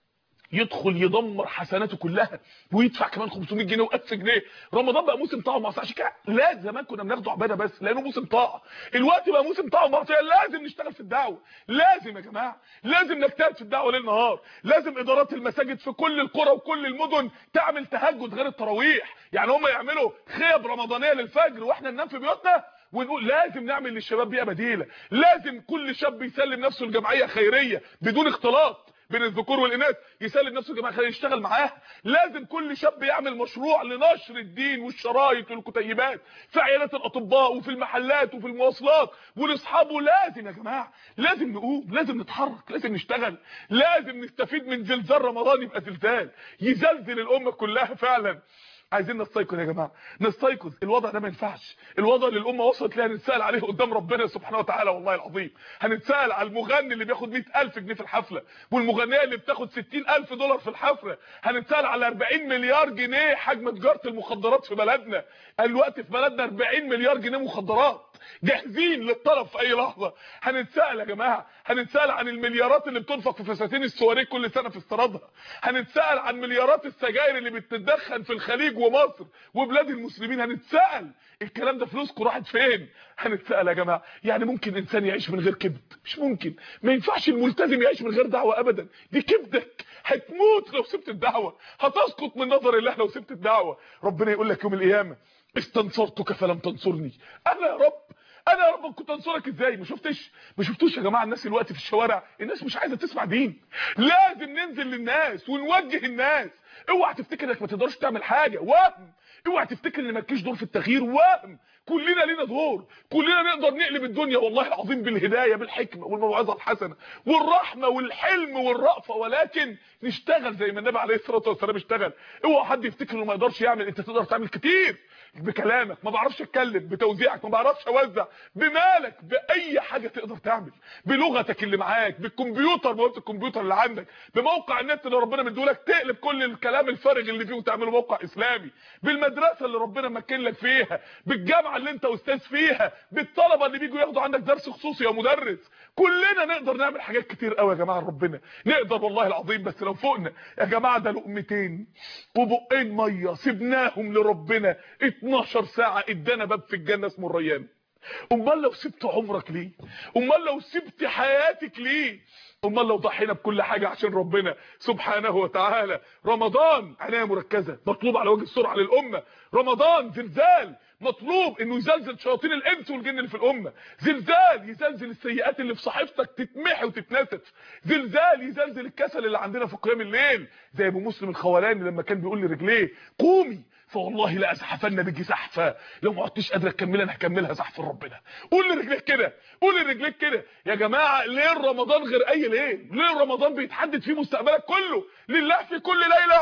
يدخل يدمر حسناته كلها ويدفع كمان 500 جنيه و1000 جنيه. رمضان بقى موسم طاعه ومعصيه. عشان كده لا زمان كنا بناخده عباده بس لانه موسم طاعه، الوقت بقى موسم طاعه ومعصيه. لازم نشتغل في الدعوه، لازم يا جماعه، لازم نجتهد في الدعوه ليل نهار. لازم ادارات المساجد في كل القرى وكل المدن تعمل تهجد غير التراويح، يعني هم يعملوا خيب رمضانيه للفجر واحنا ننام في بيوتنا ونقول لازم نعمل للشباب بيئه بديله. لازم كل شاب يسلم نفسه لجمعيه خيريه بدون اختلاط بين الذكور والاناث، يسلم نفسه لجماعه خيريه يشتغل معاها. لازم كل شاب يعمل مشروع لنشر الدين والشرايط والكتيبات في عيادات الاطباء وفي المحلات وفي المواصلات ولاصحابه. لازم يا جماعه، لازم نقوم، لازم نتحرك، لازم نشتغل، لازم نستفيد من زلزال رمضان يبقى زلزال يزلزل الامه كلها فعلا. عايزين نستيقظ يا جماعه، نستيقظ. الوضع ده ما ينفعش، الوضع اللي الامه وصلت ليه هنتسال عليه قدام ربنا سبحانه وتعالى والله العظيم. هنتسال على المغني اللي بياخد 100,000 جنيه في الحفله والمغنيه اللي بتاخد 60,000 دولار في الحفله. هنتسال على 40 مليار جنيه حجم تجاره المخدرات في بلدنا. الوقت في بلدنا 40 مليار جنيه مخدرات جاهزين للطلب في اي لحظه. هنتسال يا جماعه، هنتسال عن المليارات اللي بتنفق في فساتين السواري كل سنه في استيرادها. هنتسال عن مليارات السجاير اللي بتتدخن في الخليج ومصر وبلاد المسلمين. هنتسال الكلام ده فلوسكم راحت فين. هنتسال يا جماعه، يعني ممكن انسان يعيش من غير كبد؟ مش ممكن. ما ينفعش الملتزم يعيش من غير دعوه ابدا، دي كبدك هتموت لو سبت الدعوه، هتسقط من نظر الله لو سبت الدعوه. ربنا يقول لك يوم القيامه استنصرتك فلم تنصرني. انا يا رب، انا يا رب كنت انصرك ازاي؟ ما شفتوش يا جماعه الناس دلوقتي في الشوارع؟ الناس مش عايزه تسمع دين. لازم ننزل للناس ونوجه الناس. اوعى تفتكر انك ما تقدرش تعمل حاجه، وهم. اوعى تفتكر ان مالكيش دور في التغيير، وهم. كلنا لينا دور، كلنا نقدر نقلب الدنيا والله العظيم بالهدايه بالحكمه والموعظه الحسنه والرحمه والحلم والرأفه، ولكن نشتغل زي ما النبي عليه الصلاه والسلام اشتغل. اوعى حد يفتكر انه ما يقدرش يعمل. انت تقدر تعمل كتير بكلامك، ما بعرفش اتكلم، بتوزيعك ما بعرفش اوزع، بمالك، باي حاجه تقدر تعمل، بلغتك اللي معاك، بالكمبيوتر، موهبه الكمبيوتر اللي عندك، بموقع النت اللي ربنا مديهولك تقلب كل الكلام الفارغ اللي فيه وتعمله موقع اسلامي، بالمدرسه اللي ربنا مكن لك فيها، بالجامعه اللي انت استاذ فيها، بالطلبه اللي بيجوا ياخدوا عندك درس خصوصي يا مدرس. كلنا نقدر نعمل حاجات كتير قوي يا جماعه. ربنا نقدر والله العظيم، بس لو فوقنا يا جماعه. ده لقمتين وبقين ميه سيبناهم لربنا 12 ساعه ادانا باب في الجنه اسمه الريان. امال لو سبت عمرك ليه؟ امال لو سبت حياتك ليه؟ امال لو ضحينا بكل حاجه عشان ربنا سبحانه وتعالى؟ رمضان عنايه مركزه مطلوب على وجه السرعه للامه. رمضان زلزال مطلوب انه يزلزل شياطين الانس والجن اللي في الامه. زلزال يزلزل السيئات اللي في صحيفتك تتمحي وتتنسف. زلزال يزلزل الكسل اللي عندنا في قيام الليل، زي ابو مسلم الخولاني لما كان بيقول لرجليه قومي فوالله لا ازحفن بك زحفه، لو ما عدتش قادره تكملها انا هكملها زحف ربنا. قول لرجليك كده، قول لرجليك كده. يا جماعه ليل رمضان غير اي ليل. ليل رمضان بيتحدد فيه مستقبلك كله. لله في كل ليله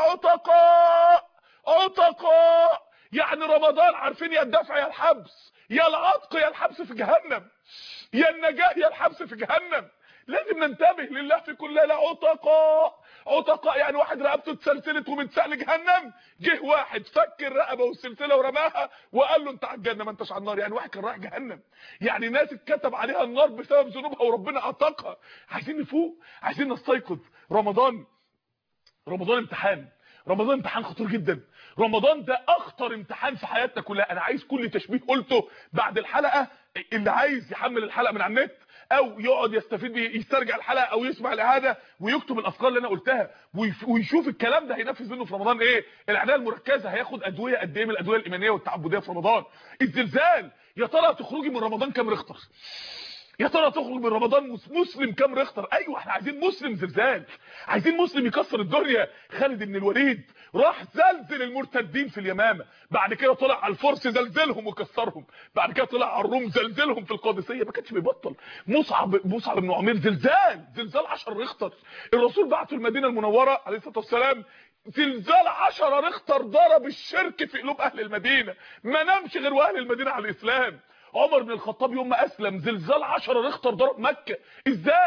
عتقاء، عتقاء. يعني رمضان عارفين يا الدفع يا الحبس، يا العتق يا الحبس في جهنم، يا النجاه يا الحبس في جهنم. لازم ننتبه. لله في كل ليله عتقاء. عتقاء يعني واحد رقبته اتسلسلت ومتسال جهنم، جه واحد فك الرقبه والسلسله ورماها وقال له انت على الجنه ما انتش على النار. يعني واحد كان رايح جهنم، يعني ناس اتكتب عليها النار بسبب ذنوبها وربنا عتقها. عايزين نفوق، عايزين نستيقظ. رمضان امتحان. رمضان امتحان خطير جدا. رمضان ده اخطر امتحان في حياتنا كلها. انا عايز كل تشبيه قلته بعد الحلقه، اللي عايز يحمل الحلقه من على النت او يقعد يستفيد بيه يسترجع الحلقه او يسمع الاعاده ويكتب الافكار اللي انا قلتها ويشوف الكلام ده هينفذ منه في رمضان ايه. العنايه المركزه هياخد ادويه قد ايه من الادويه الايمانيه والتعبديه في رمضان. الزلزال يا ترى تخرجي من رمضان كام ريختر؟ يا ترى تخرج من رمضان مسلم كام ريختر؟ ايوه احنا عايزين مسلم زلزال، عايزين مسلم يكسر الدنيا. خالد بن الوليد راح زلزل المرتدين في اليمامه، بعد كده طلع على الفرس زلزلهم وكسرهم، بعد كده طلع على الروم زلزلهم في القادسيه. ما كانش بيبطل. مصعب بن عمير زلزال 10 ريختر. الرسول بعته المدينه المنوره عليه الصلاه والسلام، زلزال 10 ريختر ضرب الشرك في قلوب اهل المدينه، ما نامش غير واهل المدينه على الاسلام. عمر بن الخطاب يوم ما اسلم زلزال 10 ريختر ضرب مكه. ازاي؟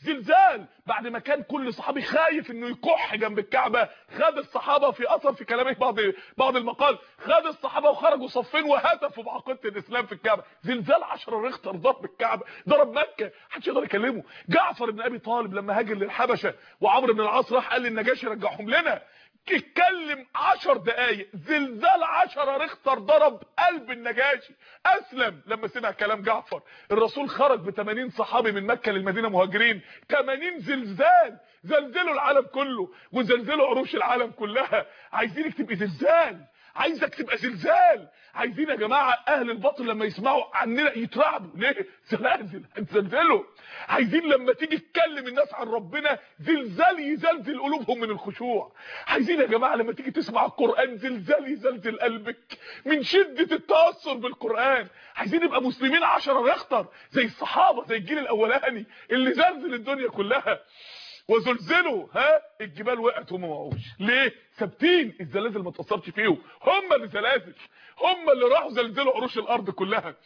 زلزال بعد ما كان كل صحابي خايف انه يكح جنب الكعبه، خد الصحابه في اثر في كلامه بعض المقال، خد الصحابه وخرجوا صفين وهتفوا بعقيده الاسلام في الكعبه. زلزال 10 ريختر ضرب الكعبه، ضرب مكه، محدش يقدر يكلمه. جعفر بن ابي طالب لما هاجر للحبشه وعمرو بن العاص راح قال للنجاشي رجعهم لنا، اتكلم 10 دقايق، زلزال 10 ريختر ضرب قلب النجاشي، اسلم لما سمع كلام جعفر. الرسول خرج ب 80 صحابي من مكه للمدينه مهاجرين، 80 زلزال زلزلوا العالم كله وزلزلوا عروش العالم كلها. عايزينك تبقي زلزال، عايزك تبقى زلزال. عايزين يا جماعه اهل الباطل لما يسمعوا عننا يترعبوا. ليه؟ زلازل هتزلزلوا. عايزين لما تيجي تكلم الناس عن ربنا زلزال يزلزل قلوبهم من الخشوع. عايزين يا جماعه لما تيجي تسمع القران زلزال يزلزل قلبك من شده التاثر بالقران. عايزين نبقى مسلمين 10 ريختر زي الصحابه، زي الجيل الاولاني اللي زلزل الدنيا كلها. وزلزلوا الجبال وقعت وما وقعوش. ليه؟ ثابتين، الزلازل ما تاثرش فيهم، هم اللي زلازل، هم اللي راحوا زلزلوا عروش الارض كلها.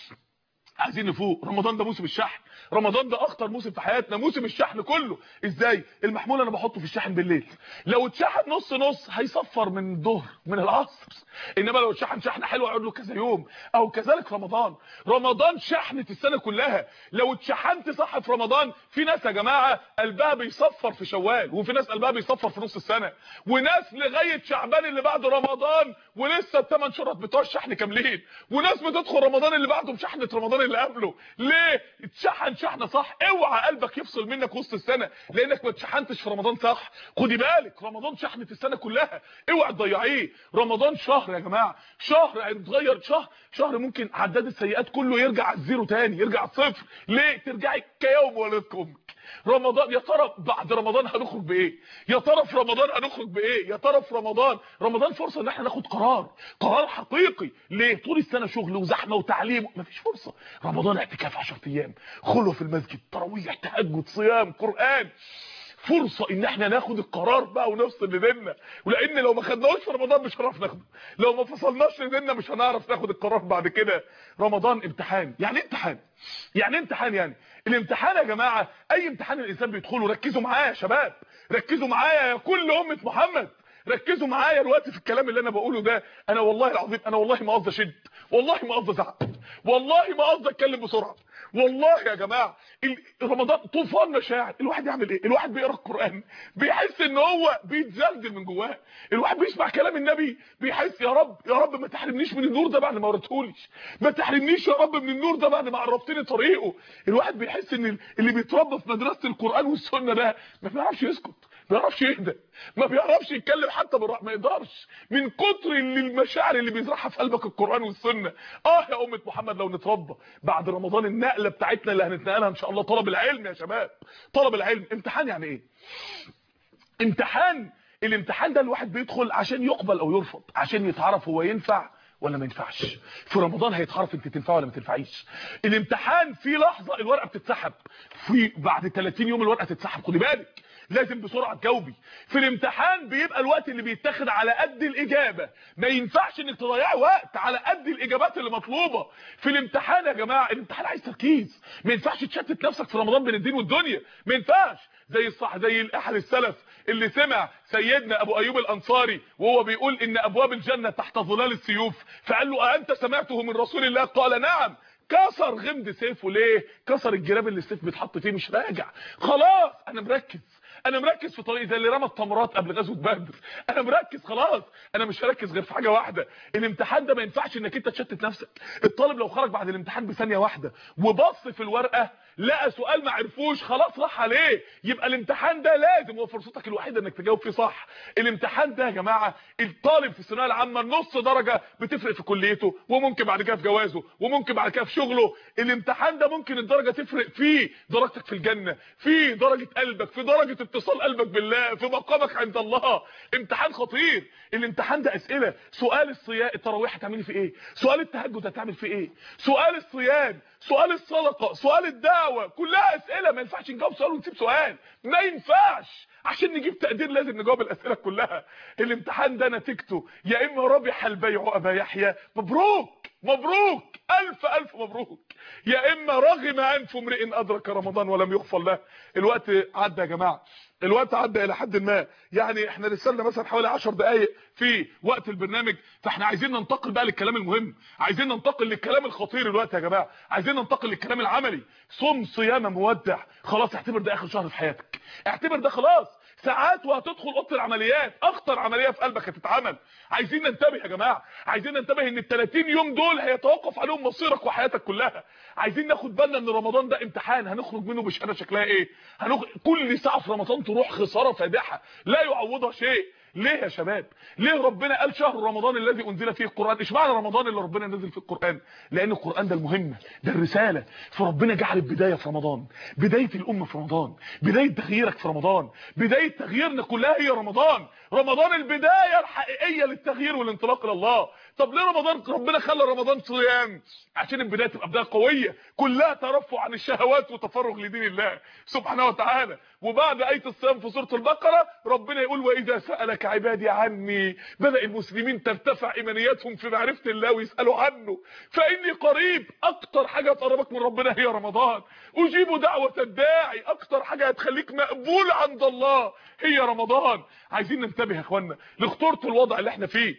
عايزين نفوق. رمضان ده موسم الشحن، رمضان ده اخطر موسم في حياتنا، موسم الشحن كله. ازاي؟ المحمول انا بحطه في الشحن بالليل، لو اتشحن نص نص هيصفر من الظهر من العصر، انما لو اتشحن شحنه حلوه يقعد له كذا يوم. او كذلك رمضان، رمضان شحنه السنه كلها. لو اتشحنت صح في رمضان، في ناس يا جماعه قلبها بيصفر في شوال، وفي ناس قلبها بيصفر في نص السنه، وناس لغايه شعبان اللي بعد رمضان ولسه ال8 شهور بتوع الشحن كاملين، وناس بتدخل رمضان اللي بعده بشحنه رمضان اللي قبله. ليه؟ اتشحن شحنه صح. اوعى قلبك يفصل منك وسط السنه لانك ما اتشحنتش في رمضان صح. خدي بالك، رمضان شحنه السنه كلها، اوعى تضيعيه. رمضان شهر يا جماعه، شهر هيتغير، شهر ممكن عداد السيئات كله يرجع على الزيرو تاني، يرجع على الصفر. ليه؟ ترجعي كيوم ولدت امك. رمضان يا ترى بعد رمضان هنخرج بايه؟ يا ترى في رمضان هنخرج بايه؟ يا ترى في رمضان فرصه ان احنا ناخد قرار حقيقي. ليه؟ طول السنه شغل وزحمه وتعليم، مفيش فرصه. رمضان اعتكاف 10 ايام، خلوه في المسجد، تراويح، تهجد، صيام، قران. فرصه ان احنا ناخد القرار بقى ونفصل لديننا، ولان لو ما خدناهوش في رمضان مش هنعرف ناخده، لو ما فصلناش لديننا مش هنعرف ناخد القرار بعد كده. رمضان امتحان. يعني ايه امتحان؟ يعني الامتحان يا جماعه اي امتحان الانسان بيدخله، ركزوا معايا يا شباب، ركزوا معايا يا كل امه محمد، ركزوا معايا دلوقتي في الكلام اللي انا بقوله ده. انا والله العظيم، انا والله ما قصدي اشد، والله ما قصدي ازعق، والله ما قصدي اتكلم بسرعه، والله يا جماعه. رمضان طوفان مشاعر. الواحد يعمل ايه؟ الواحد بيقرا القران بيحس ان هو بيتزلزل من جواه، الواحد بيسمع كلام النبي بيحس يا رب ما تحرمنيش من النور ده بعد ما وريتهوليش، ما تحرمنيش يا رب من النور ده بعد ما عرفتني طريقه. الواحد بيحس ان اللي بيتربى في مدرسه القران والسنه ده ما بيعرفش يسكت، ما بيعرفش يهدى، ما بيعرفش يتكلم حتى بالراحه، ما يقدرش من كتر المشاعر اللي بيزرعها في قلبك القران والسنه. يا امه محمد لو نتربى بعد رمضان النقله بتاعتنا اللي هنتنقلها ان شاء الله، طلب العلم يا شباب، طلب العلم. امتحان يعني ايه؟ الامتحان ده الواحد بيدخل عشان يقبل او يرفض، عشان يتعرف هو ينفع ولا ما ينفعش. في رمضان هيتعرف انت تنفع ولا ما تنفعيش. الامتحان في لحظه الورقه بتتسحب، في بعد 30 يوم الورقه تتسحب، خدي بالك لازم بسرعه تجاوبي. في الامتحان بيبقى الوقت اللي بيتاخد على قد الاجابه، ما ينفعش انك تضيعي وقت على قد الاجابات اللي مطلوبه. في الامتحان يا جماعه الامتحان عايز تركيز، ما ينفعش تشتت نفسك في رمضان بين الدين والدنيا، ما ينفعش. زي احد السلف اللي سمع سيدنا ابو ايوب الانصاري وهو بيقول ان ابواب الجنه تحت ظلال السيوف، فقال له أأنت سمعته من رسول الله؟ قال نعم. كسر غمد سيفه. ليه؟ كسر الجراب اللي السيف بيتحط فيه، مش راجع. خلاص انا مركز في طريق زي اللي رمى التمرات قبل غزوه بدر، انا مركز خلاص، انا مش هركز غير في حاجه واحده. الامتحان ده ما ينفعش انك انت تشتت نفسك. الطالب لو خرج بعد الامتحان بثانيه واحده وبص في الورقه لقى سؤال ما عرفوش، خلاص راح عليه. يبقى الامتحان ده لازم هو فرصتك الوحيده انك تجاوب فيه صح. الامتحان ده يا جماعه الطالب في الثانويه العامه نص درجه بتفرق في كليته، وممكن بعد كده في جوازه، وممكن بعد كده في شغله. الامتحان ده ممكن الدرجه تفرق فيه درجتك في الجنه، في درجه قلبك، في درجه اتصال قلبك بالله، في مقامك عند الله. امتحان خطير. الامتحان ده اسئله، سؤال التراويح هتعملي في ايه، سؤال التهجد هتعمل في ايه، سؤال الصيام، سؤال الصدقه، سؤال الدعوه، كلها اسئله. ما ينفعش نجاوب سؤال ونسيب سؤال، ما ينفعش. عشان نجيب تقدير لازم نجاوب الاسئله كلها. الامتحان ده نتيجته يا اما ربح البيع ابا يحيى، مبروك مبروك، الف مبروك. يا اما رغم انف امرئ ادرك رمضان ولم يغفر له. الوقت عدى يا جماعه، الوقت عدى الى حد ما، يعني احنا لسه لنا مثلا حوالي 10 دقائق في وقت البرنامج، فاحنا عايزين ننتقل بقى للكلام المهم، عايزين ننتقل للكلام الخطير الوقت يا جماعه، عايزين ننتقل للكلام العملي. صم صيام مودع، خلاص اعتبر ده اخر شهر في حياتك، اعتبر ده خلاص ساعات وهتدخل اوضه العمليات، اخطر عمليه في قلبك هتتعمل. عايزين ننتبه يا جماعه، عايزين ننتبه ان ال30 يوم دول هيتوقف عليهم مصيرك وحياتك كلها. عايزين ناخد بالنا ان رمضان ده امتحان هنخرج منه بشهاده شكلها ايه. كل ساعه في رمضان تروح خساره فادحه لا يعوضها شيء. ليه يا شباب؟ ليه ربنا قال شهر رمضان الذي انزل فيه القران؟ اشمعنى رمضان اللي ربنا نزل فيه القران؟ لان القران ده المهمه، ده الرساله. فربنا جعل البدايه في رمضان، بدايه الامه في رمضان، بدايه تغييرك في رمضان، بدايه تغييرنا كلها هي رمضان. رمضان البدايه الحقيقيه للتغيير والانطلاق الى الله. طب ليه ربنا خلى رمضان صيام؟ عشان البدايه تبقى بدايه قويه كلها ترفع عن الشهوات وتفرغ لدين الله سبحانه وتعالى. وبعد ايه الصيام في سوره البقره ربنا يقول واذا سالك عبادي عني، بدا المسلمين ترتفع ايمانياتهم في معرفه الله ويسالوا عنه. فاني قريب، اكتر حاجه تقربك من ربنا هي رمضان. اجيب دعوه الداعي، اكتر حاجه هتخليك مقبول عند الله هي رمضان. عايزين ننتبه يا اخوانا لخطوره الوضع اللي احنا فيه.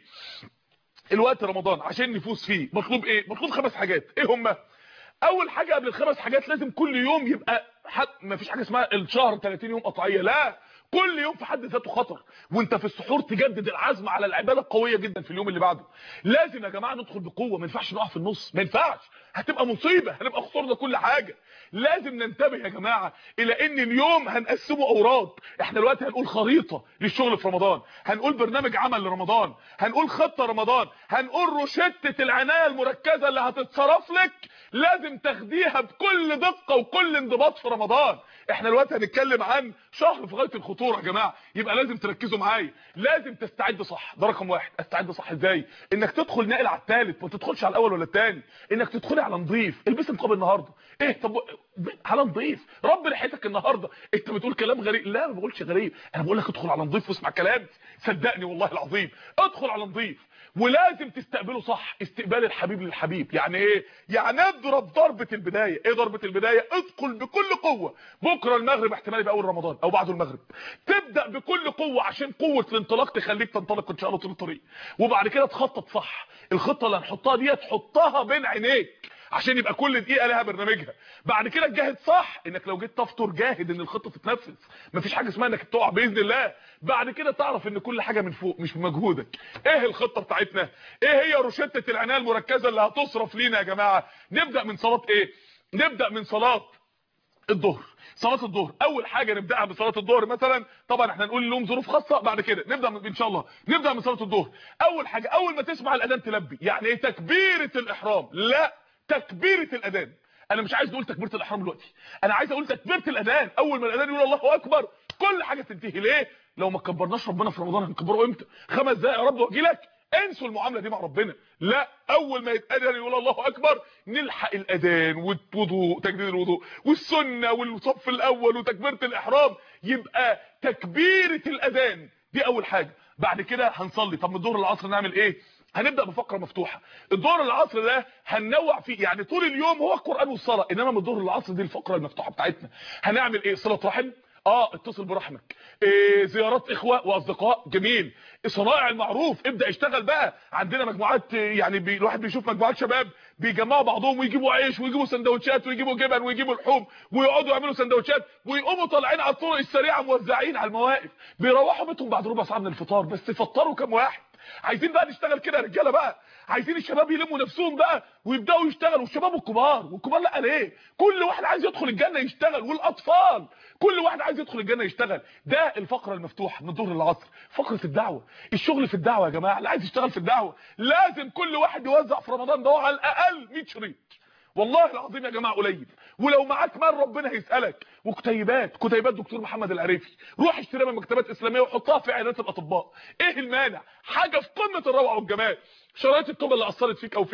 الوقت رمضان عشان نفوز فيه مطلوب ايه؟ مطلوب 5 حاجات. ايه هما؟ اول حاجه قبل ال5 حاجات لازم كل يوم يبقى ما فيش حاجه اسمها الشهر 30 يوم قطعيه، لا، كل يوم في حد ذاته خطر. وانت في السحور تجدد العزم على العباده القويه جدا في اليوم اللي بعده. لازم يا جماعه ندخل بقوه، ما ينفعش نقع في النص، ما ينفعش، هتبقى مصيبه، هنبقى خسرنا كل حاجه. لازم ننتبه يا جماعه الى ان اليوم هنقسمه اوراد. احنا دلوقتي هنقول خريطه للشغل في رمضان، هنقول برنامج عمل لرمضان، هنقول خطه رمضان، هنقول روشته العنايه المركزه اللي هتتصرف لك لازم تاخديها بكل دقه وكل انضباط في رمضان. احنا دلوقتي هنتكلم عن شهر في غايه الخطوره يا جماعه، يبقى لازم تركزوا معايا، لازم تستعد صح. ده رقم 1. استعد صح ازاي؟ انك تدخل ناقل على الثالث، ما تدخلش على الاول ولا الثاني، انك تدخلي على نظيف. البسي نقاب النهارده. ايه طب على نظيف، رب ريحتك النهارده. انت بتقول كلام غريب، لا ما بقولش غريب، انا بقول لك ادخل على نظيف واسمع كلامي، صدقني والله العظيم ادخل على نظيف. ولازم تستقبله صح، استقبال الحبيب للحبيب. يعني ايه؟ يعني اضرب ضربه البدايه. ايه ضربه البدايه؟ ادخل بكل قوه. بكره المغرب احتمال يبقى اول رمضان او بعده المغرب، تبدا بكل قوه عشان قوه الانطلاق تخليك تنطلق ان شاء الله طول الطريق. وبعد كده تخطط صح. الخطه اللي هنحطها دي تحطها بين عينيك عشان يبقى كل دقيقه لها برنامجها. بعد كده تجاهد صح، انك لو جيت تفطر جاهد ان الخطه تتنفذ، مفيش حاجه اسمها انك تقع باذن الله. بعد كده تعرف ان كل حاجه من فوق مش بمجهودك. ايه الخطه بتاعتنا؟ ايه هي روشته العنايه المركزه اللي هتصرف لينا يا جماعه؟ نبدا من صلاه ايه؟ نبدا من صلاه الظهر. صلاه الظهر اول حاجه نبداها بصلاه الظهر مثلا. طبعا احنا نقول لهم ظروف خاصه، بعد كده نبدا ان شاء الله نبدا من صلاه الظهر. اول حاجه اول ما تسمع الاذان تلبي. يعني ايه تكبيره الاحرام؟ لا، تكبيره الاذان. انا مش عايز نقول تكبيره الاحرام دلوقتي، انا عايز اقول تكبيره الاذان. اول ما الاذان يقول الله اكبر كل حاجه تنتهي. ليه؟ لو ما كبرناش ربنا في رمضان هنكبره امتى؟ 5 دقايق يا رب واجي لك. انسوا المعامله دي مع ربنا. لا، اول ما يتاذن يقول الله اكبر نلحق الاذان والوضوء، تجديد الوضوء والسنه والصف الاول وتكبيره الاحرام. يبقى تكبيره الاذان دي اول حاجه. بعد كده هنصلي. طب من الظهر للعصر نعمل ايه؟ هنبدا بفقره مفتوحه. الظهر للعصر ده هننوع فيه، يعني طول اليوم هو القران والصلاه، انما من الظهر للعصر دي الفقره المفتوحه بتاعتنا. هنعمل ايه؟ صله رحم، اتصل برحمك، زيارات اخوه واصدقاء، جميل، صنائع المعروف، ابدا اشتغل بقى. عندنا مجموعات، يعني الواحد بيشوف مجموعات شباب بيجمعوا بعضهم ويجيبوا عيش ويجيبوا سندوتشات ويجيبوا جبن ويجيبوا لحوم ويقعدوا يعملوا سندوتشات ويقوموا طالعين على الطرق السريعه موزعين على المواقف، بيروحوا بيتهم بعد ربع ساعه من الفطار. بس فطروا كام واحد؟ عايزين بقى نشتغل كده يا رجاله بقى، عايزين الشباب يلموا نفسهم بقى ويبداوا يشتغلوا، والشباب الكبار والكبار لا ليه؟ كل واحد عايز يدخل الجنه يشتغل، والاطفال كل واحد عايز يدخل الجنه يشتغل. ده الفقره المفتوحه من الظهر للعصر. فقره الدعوه، الشغل في الدعوه يا جماعه، اللي عايز يشتغل في الدعوه لازم كل واحد يوزع في رمضان ده على الاقل 100 شريط. والله العظيم يا جماعه قليل، ولو معاك مال ربنا هيسالك. وكتيبات دكتور محمد العريفي، روح اشتريها من مكتبات اسلاميه وحطها في عيادات الاطباء. ايه المانع؟ حاجه في قمه الروعه والجمال. شرايط التوبه اللي اثرت فيك او فيك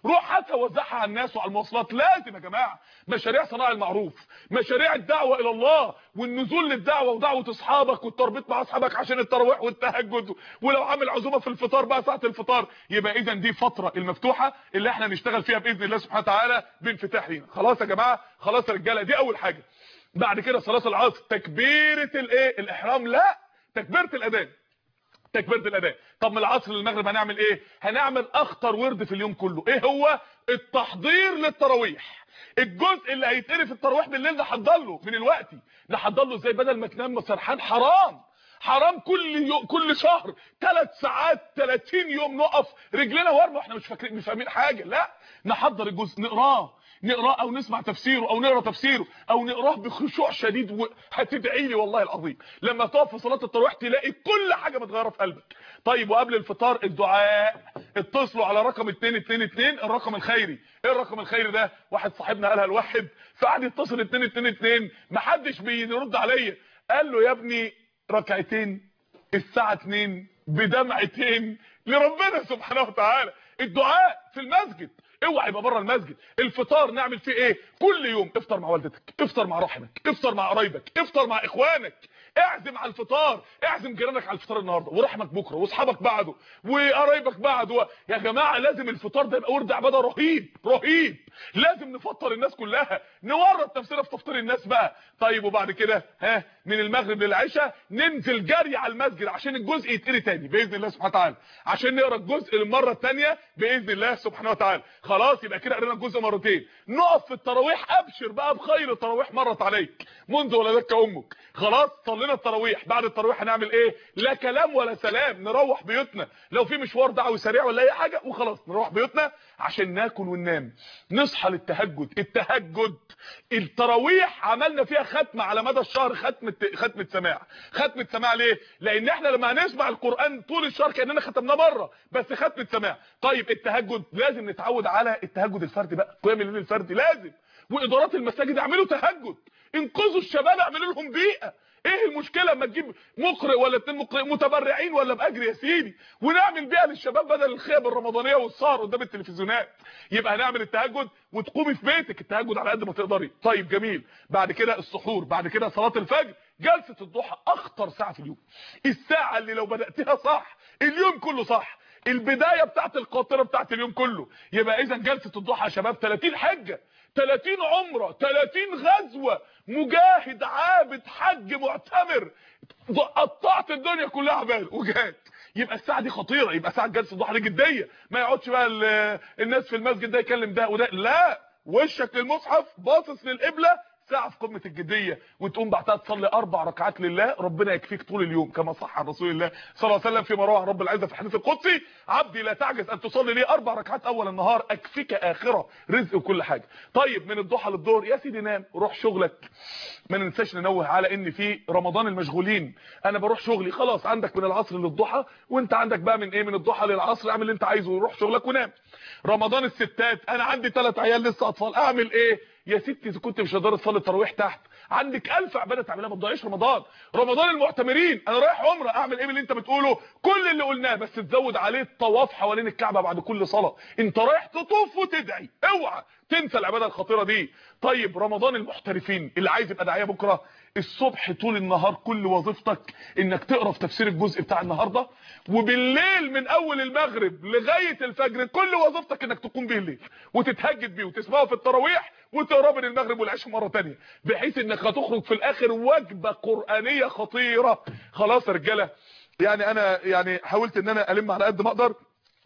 روح هاتها وزعها على الناس وعلى المواصلات. لازم يا جماعه مشاريع صناعه المعروف، مشاريع الدعوه الى الله والنزول للدعوه ودعوه اصحابك والتربيط مع اصحابك عشان التراويح والتهجد، ولو عامل عزومه في الفطار بقى ساعه الفطار. يبقى اذا دي فتره المفتوحه اللي احنا نشتغل فيها باذن الله سبحانه وتعالى بانفتاح لينا. خلاص يا جماعه، خلاص يا رجاله، دي اول حاجه. بعد كده صلاه العصر، تكبيره الايه؟ الاحرام، لا تكبيره الاذان، تكبيره الاذان. طب من العصر للمغرب هنعمل ايه؟ هنعمل اخطر ورد في اليوم كله. ايه هو؟ التحضير للتراويح. الجزء اللي هيتقري في التراويح بالليل نحضر له من الوقت. نحضر له ازاي؟ بدل ما تنام سرحان، حرام حرام كل شهر 3 ساعات 30 يوم نقف رجلنا ورمه احنا مش فاكرين مش فاهمين حاجه. لا، نحضر الجزء، نقراه او نسمع تفسيره او نقرا تفسيره او نقراه بخشوع شديد. وهتدعي لي والله العظيم لما تقف في صلاه التراويح تلاقي كل حاجه متغيره في قلبك. طيب وقبل الفطار الدعاء، اتصلوا على رقم 222 الرقم الخيري. ايه الرقم الخيري ده؟ واحد صاحبنا قالها لواحد فقعد يتصل 222 محدش بيرد عليا. قال له يا ابني ركعتين الساعه 2 بدمعتين لربنا سبحانه وتعالى. الدعاء في المسجد، اوعى يبقى بره المسجد. الفطار نعمل فيه ايه؟ كل يوم افطر مع والدتك، افطر مع رحمك، افطر مع قرايبك، افطر مع اخوانك، اعزم على الفطار، اعزم جيرانك على الفطار النهارده ورحمك بكره واصحابك بعده وقرايبك بعده. يا جماعه لازم الفطار ده يبقى ورد عباده رهيب رهيب. لازم نفطر الناس كلها، نورط نفسنا في تفطير الناس بقى. طيب وبعد كده من المغرب للعشاء ننزل جري على المسجد عشان الجزء يتقري تاني باذن الله سبحانه وتعالى، عشان نقرا الجزء للمره الثانيه باذن الله سبحانه وتعالى. خلاص يبقى كده قرينا الجزء مرتين. نقف في التراويح، ابشر بقى بخير التراويح مرت عليك منذ ولدتك امك. خلاص صلينا التراويح، بعد التراويح هنعمل ايه؟ لا كلام ولا سلام، نروح بيوتنا. لو في مشوار دعوي سريع ولا اي حاجه وخلاص نروح بيوتنا عشان ناكل وننام، نصحى للتهجد. التهجد التراويح عملنا فيها ختمه على مدى الشهر، ختمه سماع. ختمه سماع ليه؟ لان احنا لما هنسمع القران طول الشهر كاننا ختمناه مره، بس ختمه سماع. طيب التهجد لازم نتعود على التهجد الفردي بقى، قيام الليل الفردي لازم. وادارات المساجد اعملوا تهجد، انقذوا الشباب، اعملوا لهم بيئه. ايه المشكله اما تجيب مقرئ ولا 2 مقرئ متبرعين ولا باجر يا سيدي، ونعمل بيها للشباب بدل الخيب الرمضانيه والسهر قدام التلفزيونات. يبقى هنعمل التهجد وتقومي في بيتك التهجد على قد ما تقدري. طيب جميل. بعد كده السحور، بعد كده صلاه الفجر، جلسه الضحى اخطر ساعه في اليوم. الساعه اللي لو بداتها صح اليوم كله صح، البدايه بتاعت القاطره بتاعت اليوم كله. يبقى اذا جلسه الضحى يا شباب 30 حجه، 30 عمره، 30 غزوه، مجاهد عابد حج معتمر، قطعت الدنيا كلها عباد وجهاد. يبقى الساعه دي خطيره، يبقى ساعه جلسه الضحى دي جديه. ما يقعدش بقى الناس في المسجد ده يكلم ده وده، لا، وشك للمصحف باصص للقبله، ساعه في قمه الجديه. وتقوم بعدها تصلي 4 ركعات لله، ربنا يكفيك طول اليوم كما صح عن رسول الله صلى الله عليه وسلم فيما رواه رب العزه في الحديث القدسي: عبدي لا تعجز ان تصلي لي 4 ركعات اول النهار اكفيك اخره، رزق وكل حاجه. طيب من الضحى للظهر يا سيدي نام وروح شغلك. ما ننساش ننوه على ان في رمضان المشغولين، انا بروح شغلي، خلاص عندك من العصر للضحى، وانت عندك بقى من ايه؟ من الضحى للعصر، اعمل اللي انت عايزه وروح شغلك ونام. رمضان الستات، انا عندي 3 عيال لسه اطفال، اعمل ايه يا ستي؟ اذا كنت مش قادره تصلي التراويح تحت، عندك 1000 عباده تعملها، ما تضيعيش رمضان. رمضان المعتمرين، انا رايح عمره، اعمل ايه من اللي انت بتقوله؟ كل اللي قلناه، بس تزود عليه الطواف حوالين الكعبه بعد كل صلاه. انت رايح تطوف وتدعي، اوعى تنسى العباده الخطيره دي. طيب رمضان المحترفين، اللي عايز يبقى داعيه بكره، الصبح طول النهار كل وظيفتك انك تقرا في تفسير الجزء بتاع النهارده، وبالليل من اول المغرب لغايه الفجر كل وظيفتك انك تقوم به الليل وتتهجد بيه وتسمعه في التراويح وتقرا بين المغرب والعشاء مره ثانيه، بحيث انك هتخرج في الاخر وجبه قرانيه خطيره. خلاص يا رجاله، يعني انا يعني حاولت ان انا الم على قد ما اقدر.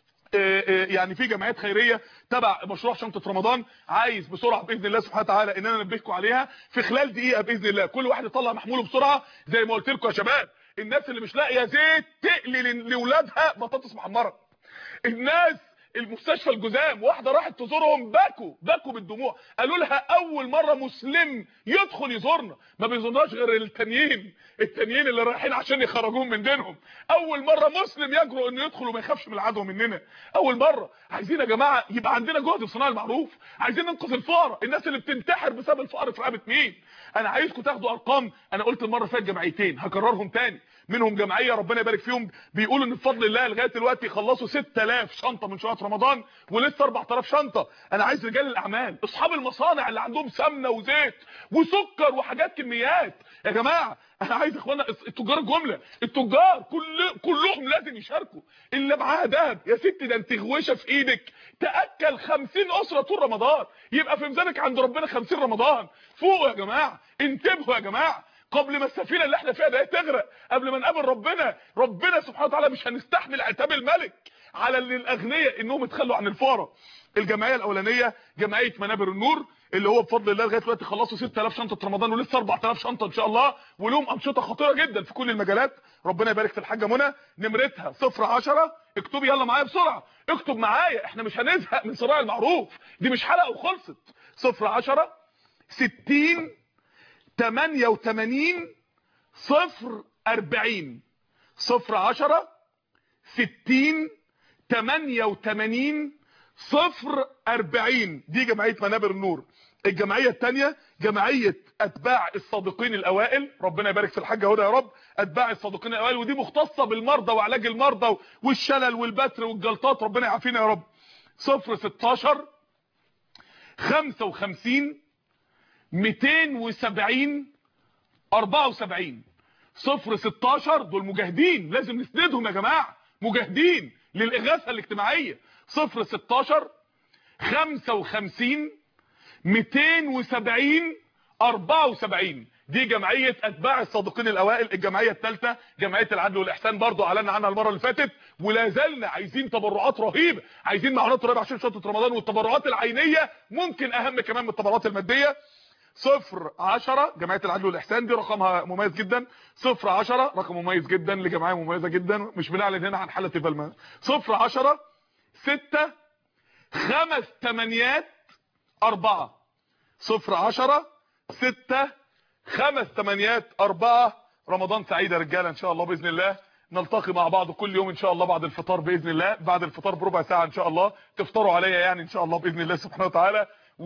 يعني في جمعيات خيريه تبع مشروع شنطه رمضان، عايز بسرعه باذن الله سبحانه وتعالى ان انا انبهكم عليها في خلال دقيقه باذن الله. كل واحد يطلع محموله بسرعه زي ما قلت لكم يا شباب. الناس اللي مش لاقيه زيت تقلي لاولادها بطاطس محمره. الناس المستشفى الجزام، واحده راحت تزورهم بكوا بالدموع، قالوا لها اول مره مسلم يدخل يزورنا، ما بيزورناش غير التانيين اللي رايحين عشان يخرجوهم من دينهم. اول مره مسلم يجرؤ انه يدخل وما يخافش من العدو مننا، اول مره. عايزين يا جماعه يبقى عندنا جهد في صناعه المعروف، عايزين ننقذ الفقراء، الناس اللي بتنتحر بسبب الفقر في رقبه مين. انا عايزكم تاخدوا ارقام، انا قلت المره اللي فاتت جمعيتين هكررهم تاني. منهم جمعيه ربنا يبارك فيهم بيقولوا ان بفضل الله لغايه دلوقتي خلصوا 6000 شنطه من شنط رمضان ولسه 4000 شنطه. انا عايز رجال الاعمال اصحاب المصانع اللي عندهم سمنه وزيت وسكر وحاجات كميات يا جماعه، انا عايز اخوانا التجار الجمله التجار كلهم لازم يشاركوا. اللي معاها دهب يا ستي ده انت غويشه في ايدك تاكل 50 اسره طول رمضان، يبقى في ميزانك عند ربنا 50 رمضان. فوقوا يا جماعه، انتبهوا يا جماعه قبل ما السفينه اللي احنا فيها دي تغرق، قبل ما نقابل ربنا سبحانه وتعالى مش هنستحمل عتاب الملك على الاغنياء انهم يتخلوا عن الفقراء. الجمعيه الاولانيه جمعيه منابر النور اللي هو بفضل الله لغايه دلوقتي خلصوا 6000 شنطه رمضان ولسه 4000 شنطه ان شاء الله، ولهم انشطه خطيره جدا في كل المجالات. ربنا يبارك في الحاجه منى، نمرتها 010. اكتب يلا معايا بسرعه، اكتب معايا، احنا مش هنزهق من صراع المعروف، دي مش حلقه وخلصت. 010 60 88 040 010 60 88 040 دي جمعيه منابر النور. الجمعيه الثانيه جمعيه اتباع الصادقين الاوائل، ربنا يبارك في الحاجه هدى يا رب. اتباع الصادقين الاوائل ودي مختصه بالمرضى وعلاج المرضى والشلل والبتر والجلطات، ربنا يعافينا يا رب. 016 55 270 74 016 دول مجاهدين لازم نسندهم يا جماعه، مجاهدين للاغاثه الاجتماعيه. 016 55 270 74 دي جمعيه اتباع الصادقين الاوائل. الجمعيه الثالثه جمعيه العدل والاحسان برضو اعلنا عنها المره اللي فاتت، ولا زلنا عايزين تبرعات رهيبه، عايزين معونات رهيبه عشان شنطه رمضان، والتبرعات العينيه ممكن اهم كمان من التبرعات الماديه. 010 جمعيه العدل والاحسان دي رقمها مميز جدا. 010 رقم مميز جدا لجمعيه مميزه جدا، مش بنعلن هنا عن حاله البلمان. 010 6 5 8 4 010 6 5 8 4. رمضان سعيد يا رجاله ان شاء الله باذن الله. نلتقي مع بعض كل يوم ان شاء الله بعد الفطار باذن الله، بعد الفطار بربع ساعه ان شاء الله تفطروا عليا يعني ان شاء الله باذن الله سبحانه وتعالى.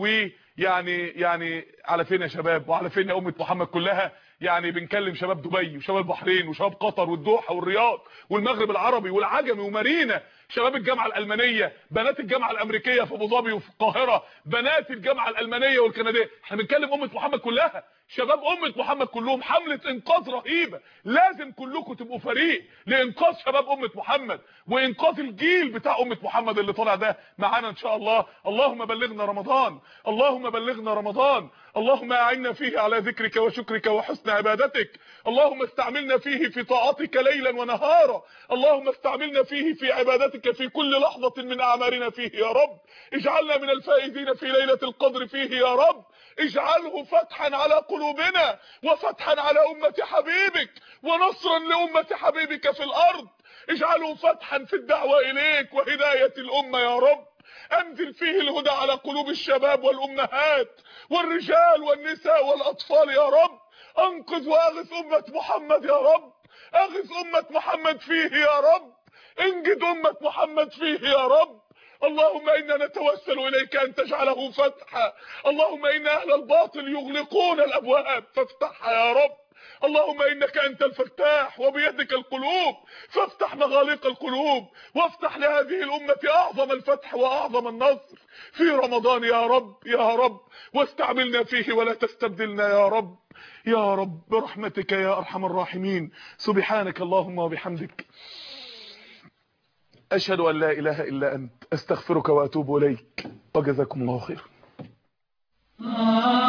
ويعني على فين يا شباب وعلى فين يا امه محمد كلها، يعني بنكلم شباب دبي وشباب البحرين وشباب قطر والدوحه والرياض والمغرب العربي والعجمي ومارينا، شباب الجامعه الالمانيه، بنات الجامعه الامريكيه في ابو ظبي وفي القاهره، بنات الجامعه الالمانيه والكنديه، احنا بنكلم امه محمد كلها، شباب امه محمد كلهم. حمله انقاذ رهيبه، لازم كلكم تبقوا فريق لانقاذ شباب امه محمد وانقاذ الجيل بتاع امه محمد اللي طالع ده معانا ان شاء الله. اللهم بلغنا رمضان، اللهم بلغنا رمضان، اللهم اعنا فيه على ذكرك وشكرك وحسن عبادتك، اللهم استعملنا فيه في طاعتك ليلا ونهارا، اللهم استعملنا فيه في عبادتك في كل لحظه من اعمارنا فيه يا رب. اجعلنا من الفائزين في ليله القدر فيه يا رب. اجعله فتحا على قلوبنا وفتحا على امه حبيبك ونصرا لامه حبيبك في الارض. اجعله فتحا في الدعوه اليك وهدايه الامه يا رب. انزل فيه الهدى على قلوب الشباب والامهات والرجال والنساء والاطفال يا رب. انقذ واغث امه محمد يا رب، اغث امه محمد فيه يا رب، انجد امه محمد فيه يا رب. اللهم انا نتوسل اليك ان تجعله فتحا، اللهم ان اهل الباطل يغلقون الابواب فافتحها يا رب. اللهم انك انت الفتاح وبيدك القلوب، فافتح مغاليق القلوب وافتح لهذه الامه اعظم الفتح واعظم النصر في رمضان يا رب يا رب. واستعملنا فيه ولا تستبدلنا يا رب يا رب برحمتك يا ارحم الراحمين. سبحانك اللهم وبحمدك، اشهد ان لا اله الا انت، استغفرك واتوب اليك، وجزاكم الله خيرا.